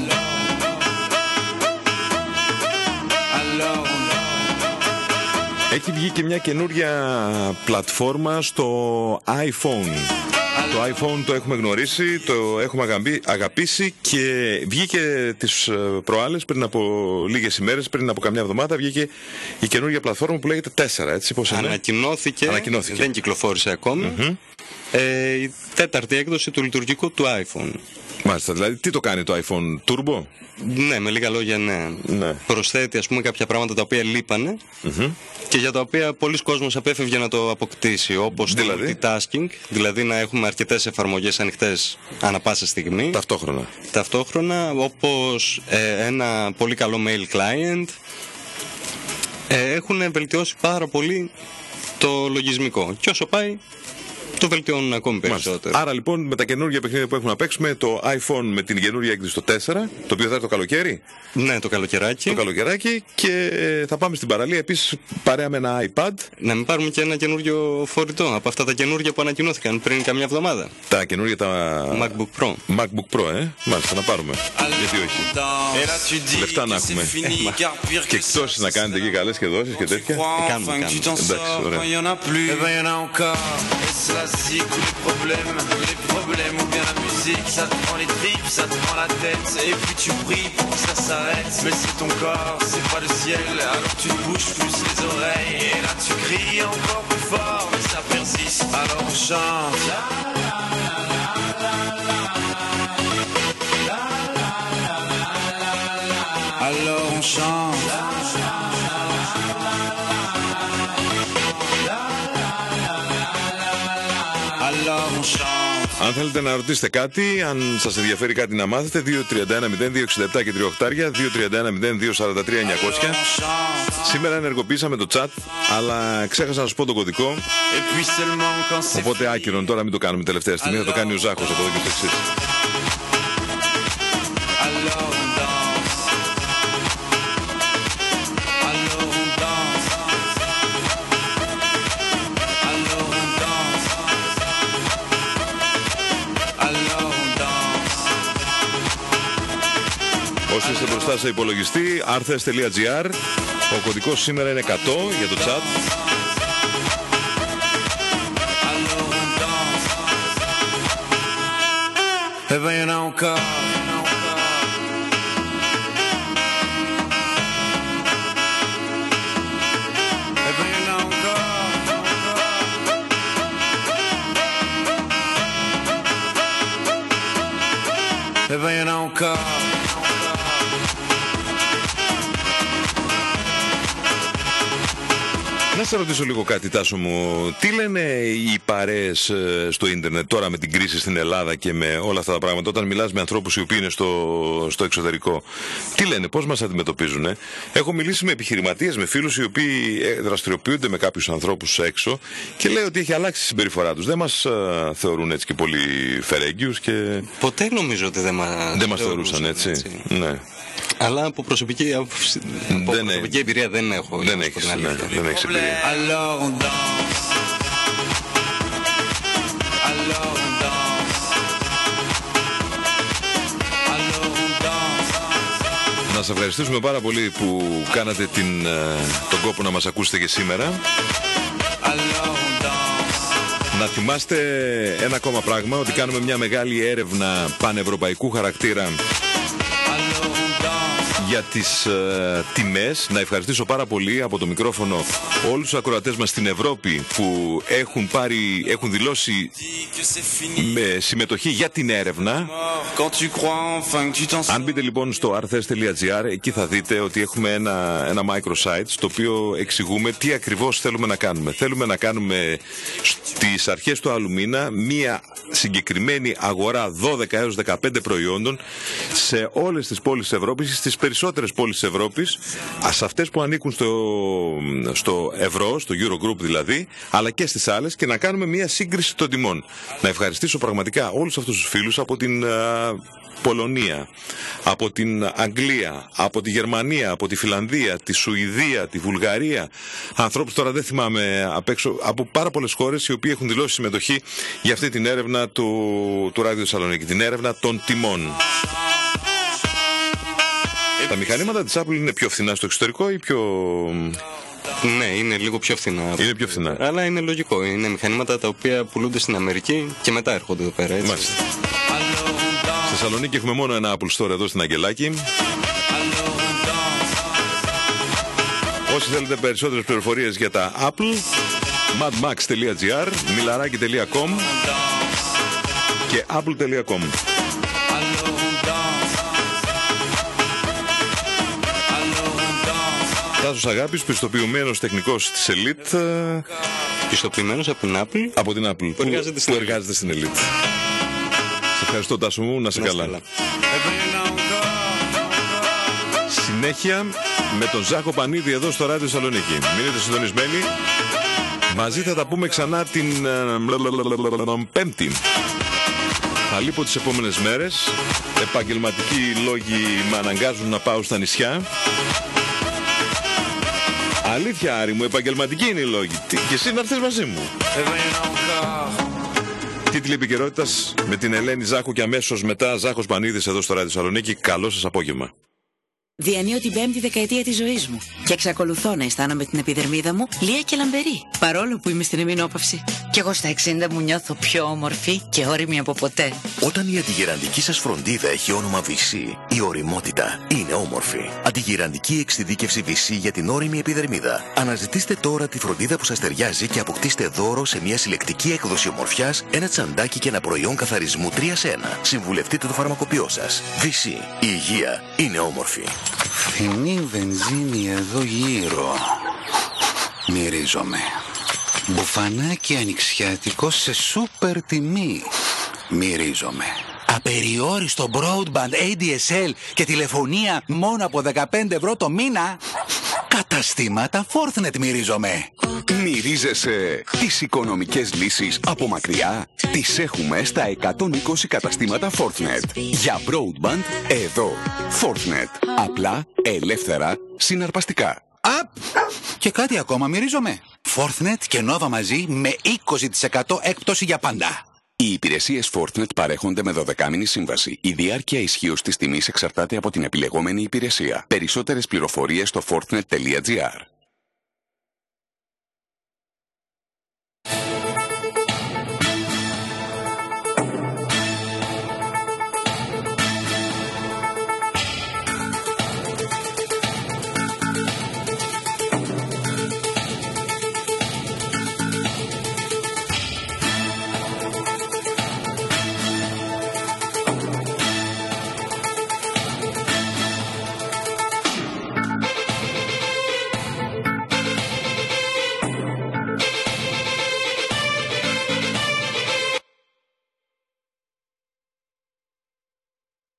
έχει βγει και μια καινούρια πλατφόρμα στο iPhone. Το iPhone το έχουμε γνωρίσει, το έχουμε αγαπήσει και βγήκε τις προάλλες πριν από λίγες ημέρες, πριν από καμιά εβδομάδα, βγήκε η καινούρια πλατφόρμα που λέγεται τέσσερα, έτσι πώς είναι? Ανακοινώθηκε, Ανακοινώθηκε. δεν κυκλοφόρησε ακόμη, mm-hmm. ε, η τέταρτη έκδοση του λειτουργικού του iPhone. Μάλιστα, δηλαδή τι το κάνει το iPhone, Turbo? Ναι, με λίγα λόγια ναι. ναι. Προσθέτει ας πούμε κάποια πράγματα τα οποία λείπανε mm-hmm. και για τα οποία πολλοί κόσμος απέφευγε να το αποκτήσει, όπως δηλαδή? το multitasking, δηλαδή να έχουμε αρκετές εφαρμογές ανοιχτές ανά πάσα στιγμή. Ταυτόχρονα. Ταυτόχρονα, όπως ε, ένα πολύ καλό mail client. Ε, έχουν βελτιώσει πάρα πολύ το λογισμικό και όσο πάει το βελτιώνουν ακόμη περισσότερο. Μάλιστα. Άρα λοιπόν με τα καινούργια παιχνίδια που έχουμε να παίξουμε, το iPhone με την καινούργια έκδοση το τέσσερα, το οποίο θα έρθει το καλοκαίρι. Ναι, το καλοκαιράκι. Το καλοκαιράκι και θα πάμε στην παραλία επίσης παρέα με ένα iPad. Να μην πάρουμε και ένα καινούργιο φορητό από αυτά τα καινούργια που ανακοινώθηκαν πριν καμιά εβδομάδα. Τα καινούργια τα MacBook Pro. MacBook Pro, ε. Μάλιστα, να πάρουμε. Γιατί όχι. Λεφτά να έχουμε. Ε, και εκτός να κάνετε εκεί καλές και δόσεις και τέτοια. Ε, κάνουμε, κάνουμε. Εντάξει, ωραία. Tous les problèmes, les problèmes ou bien la musique, ça te prend les tripes, ça te prend la tête, et puis tu pries pour que ça s'arrête. Mais c'est ton corps, c'est pas le ciel, alors tu te bouges plus les oreilles, et là tu cries encore plus fort, mais ça persiste, alors on chante. Alors on chante. Αν θέλετε να ρωτήσετε κάτι, αν σας ενδιαφέρει κάτι να μάθετε, δύο τρία ένα μηδέν δύο εξήντα επτά και τρία οχτάρια, δύο τρία ένα μηδέν δύο σαράντα τρία εννιακόσια. Σήμερα ενεργοποίησαμε το chat, αλλά ξέχασα να σας πω τον κωδικό. Οπότε άκυρον, τώρα μην το κάνουμε τελευταία στιγμή, θα το κάνει ο Ζάχος από εδώ και στο εξής. είστε μπροστά σε υπολογιστή, άρθες τελεία τζι άρ. Ο κωδικός σήμερα είναι εκατό για το chat. Réveille encore. Να σε ρωτήσω λίγο κάτι, Τάσο μου. Τι λένε οι παρέες ε, στο ίντερνετ τώρα με την κρίση στην Ελλάδα και με όλα αυτά τα πράγματα, όταν μιλάς με ανθρώπους οι οποίοι είναι στο, στο εξωτερικό? Τι λένε, πώς μας αντιμετωπίζουν? Ε? Έχω μιλήσει με επιχειρηματίες, με φίλους οι οποίοι ε, δραστηριοποιούνται με κάποιους ανθρώπους έξω και λέει ότι έχει αλλάξει η συμπεριφορά τους. Δεν μας ε, θεωρούν έτσι και πολύ φερέγγιους και... Ποτέ νομίζω ότι δεν μας, δεν μας θεωρούσαν έτσι. έτσι. Ναι. Αλλά από προσωπική, από δεν προσωπική εμπειρία δεν έχω. Δεν έχεις, ναι, δεν έχεις εμπειρία. Να σας ευχαριστήσουμε πάρα πολύ που κάνατε την, τον κόπο να μας ακούσετε και σήμερα. Να θυμάστε ένα ακόμα πράγμα, ότι κάνουμε μια μεγάλη έρευνα πανευρωπαϊκού χαρακτήρα για τις ε, τιμές. Να ευχαριστήσω πάρα πολύ από το μικρόφωνο όλους τους ακροατές μας στην Ευρώπη που έχουν, πάρει, έχουν δηλώσει με συμμετοχή για την έρευνα. Αν μπείτε λοιπόν στο άρθες τελεία τζι άρ, εκεί θα δείτε ότι έχουμε ένα, ένα microsite στο οποίο εξηγούμε τι ακριβώς θέλουμε να κάνουμε. Θέλουμε να κάνουμε στις αρχές του άλλου μήνα μία συγκεκριμένη αγορά δώδεκα έως δεκαπέντε προϊόντων σε όλες τις πόλεις της Ευρώπης, στις περισσότερες πόλεις της Ευρώπης, σε αυτές που ανήκουν στο, στο ευρώ, στο Eurogroup δηλαδή, αλλά και στις άλλες, και να κάνουμε μια σύγκριση των τιμών. Να ευχαριστήσω πραγματικά όλους αυτούς τους φίλους από την α, Πολωνία, από την Αγγλία, από τη Γερμανία, από τη Φιλανδία, τη Σουηδία, τη Βουλγαρία, ανθρώπους τώρα δεν θυμάμαι απ' έξω, από πάρα πολλές χώρες οι οποίοι έχουν δηλώσει συμμετοχή για αυτή την έρευνα του, του Ράδιο Θεσσαλονίκη, την έρευνα των τιμών. Τα μηχανήματα της Apple είναι πιο φθηνά στο εξωτερικό ή πιο... Ναι, είναι λίγο πιο φθηνά. Είναι πιο φθηνά. Αλλά είναι λογικό. Είναι μηχανήματα τα οποία πουλούνται στην Αμερική και μετά έρχονται εδώ πέρα, έτσι. Μάλιστα. Στη Θεσσαλονίκη έχουμε μόνο ένα Apple Store εδώ στην Αγγελάκη. Όσοι θέλετε περισσότερες πληροφορίες για τα Apple, madmax τελεία τζι άρ, μιλαράκι τελεία κομ και apple τελεία κομ. Τάσος Αγάπης, πιστοποιημένος τεχνικός της Elite. Πιστοποιημένος από την Apple. Από την Apple, που εργάζεται στην, που εργάζεται στην Elite. Σε ευχαριστώ, Τάσο μου, να σε να καλά. καλά. Συνέχεια με τον Ζάχο Πανίδη εδώ στο Ράδιο Θεσσαλονίκη. Μείνετε συντονισμένοι. Μαζί θα τα πούμε ξανά την Πέμπτη. Θα λείπω τις επόμενες μέρες. Επαγγελματικοί λόγοι με αναγκάζουν να πάω στα νησιά. Αλήθεια, Άρη μου, επαγγελματική είναι η λόγη. Και εσύ να έρθεις μαζί μου. Τίτλοι επικαιρότητας με την Ελένη Ζάχου και αμέσως μετά Ζάχος Πανίδης εδώ στο Ράδιο Θεσσαλονίκη. Καλό σας απόγευμα. Διανύω την πέμπτη δεκαετία της ζωής μου και εξακολουθώ να αισθάνομαι την επιδερμίδα μου λία και λαμπερή, παρόλο που είμαι στην ημινόπαυση. Κι εγώ στα εξήντα μου νιώθω πιο όμορφη και όριμη από ποτέ. Όταν η αντιγυραντική σας φροντίδα έχει όνομα βι σι, η ωριμότητα είναι όμορφη. Αντιγυραντική εξειδίκευση βι σι για την όριμη επιδερμίδα. Αναζητήστε τώρα τη φροντίδα που σας ταιριάζει και αποκτήστε δώρο σε μια συλλεκτική έκδοση ομορφιάς, ένα τσαντάκι και ένα προϊόν καθαρισμού τρία σε ένα. Συμβουλευτείτε το φαρμακοποιό σας. βι σι. Η υγεία είναι όμορφη. Φθηνή βενζίνη εδώ γύρω. Μυρίζομαι. Μπουφανάκι ανοιξιατικό σε σούπερ τιμή. Μυρίζομαι. Απεριόριστο broadband έι ντι ες ελ και τηλεφωνία μόνο από δεκαπέντε ευρώ το μήνα. Καταστήματα Forthnet μυρίζομαι. Μυρίζεσαι τις οικονομικές λύσεις από μακριά? Τις έχουμε στα εκατόν είκοσι καταστήματα Forthnet. Για broadband εδώ. Forthnet. Απλά, ελεύθερα, συναρπαστικά. Απ! Και κάτι ακόμα μυρίζομαι. Forthnet και Nova μαζί με είκοσι τοις εκατό έκπτωση για πάντα. Οι υπηρεσίες Fortnet παρέχονται με δωδεκάμηνη σύμβαση. Η διάρκεια ισχύως της τιμής εξαρτάται από την επιλεγόμενη υπηρεσία. Περισσότερες πληροφορίες στο fortnet τελεία gr.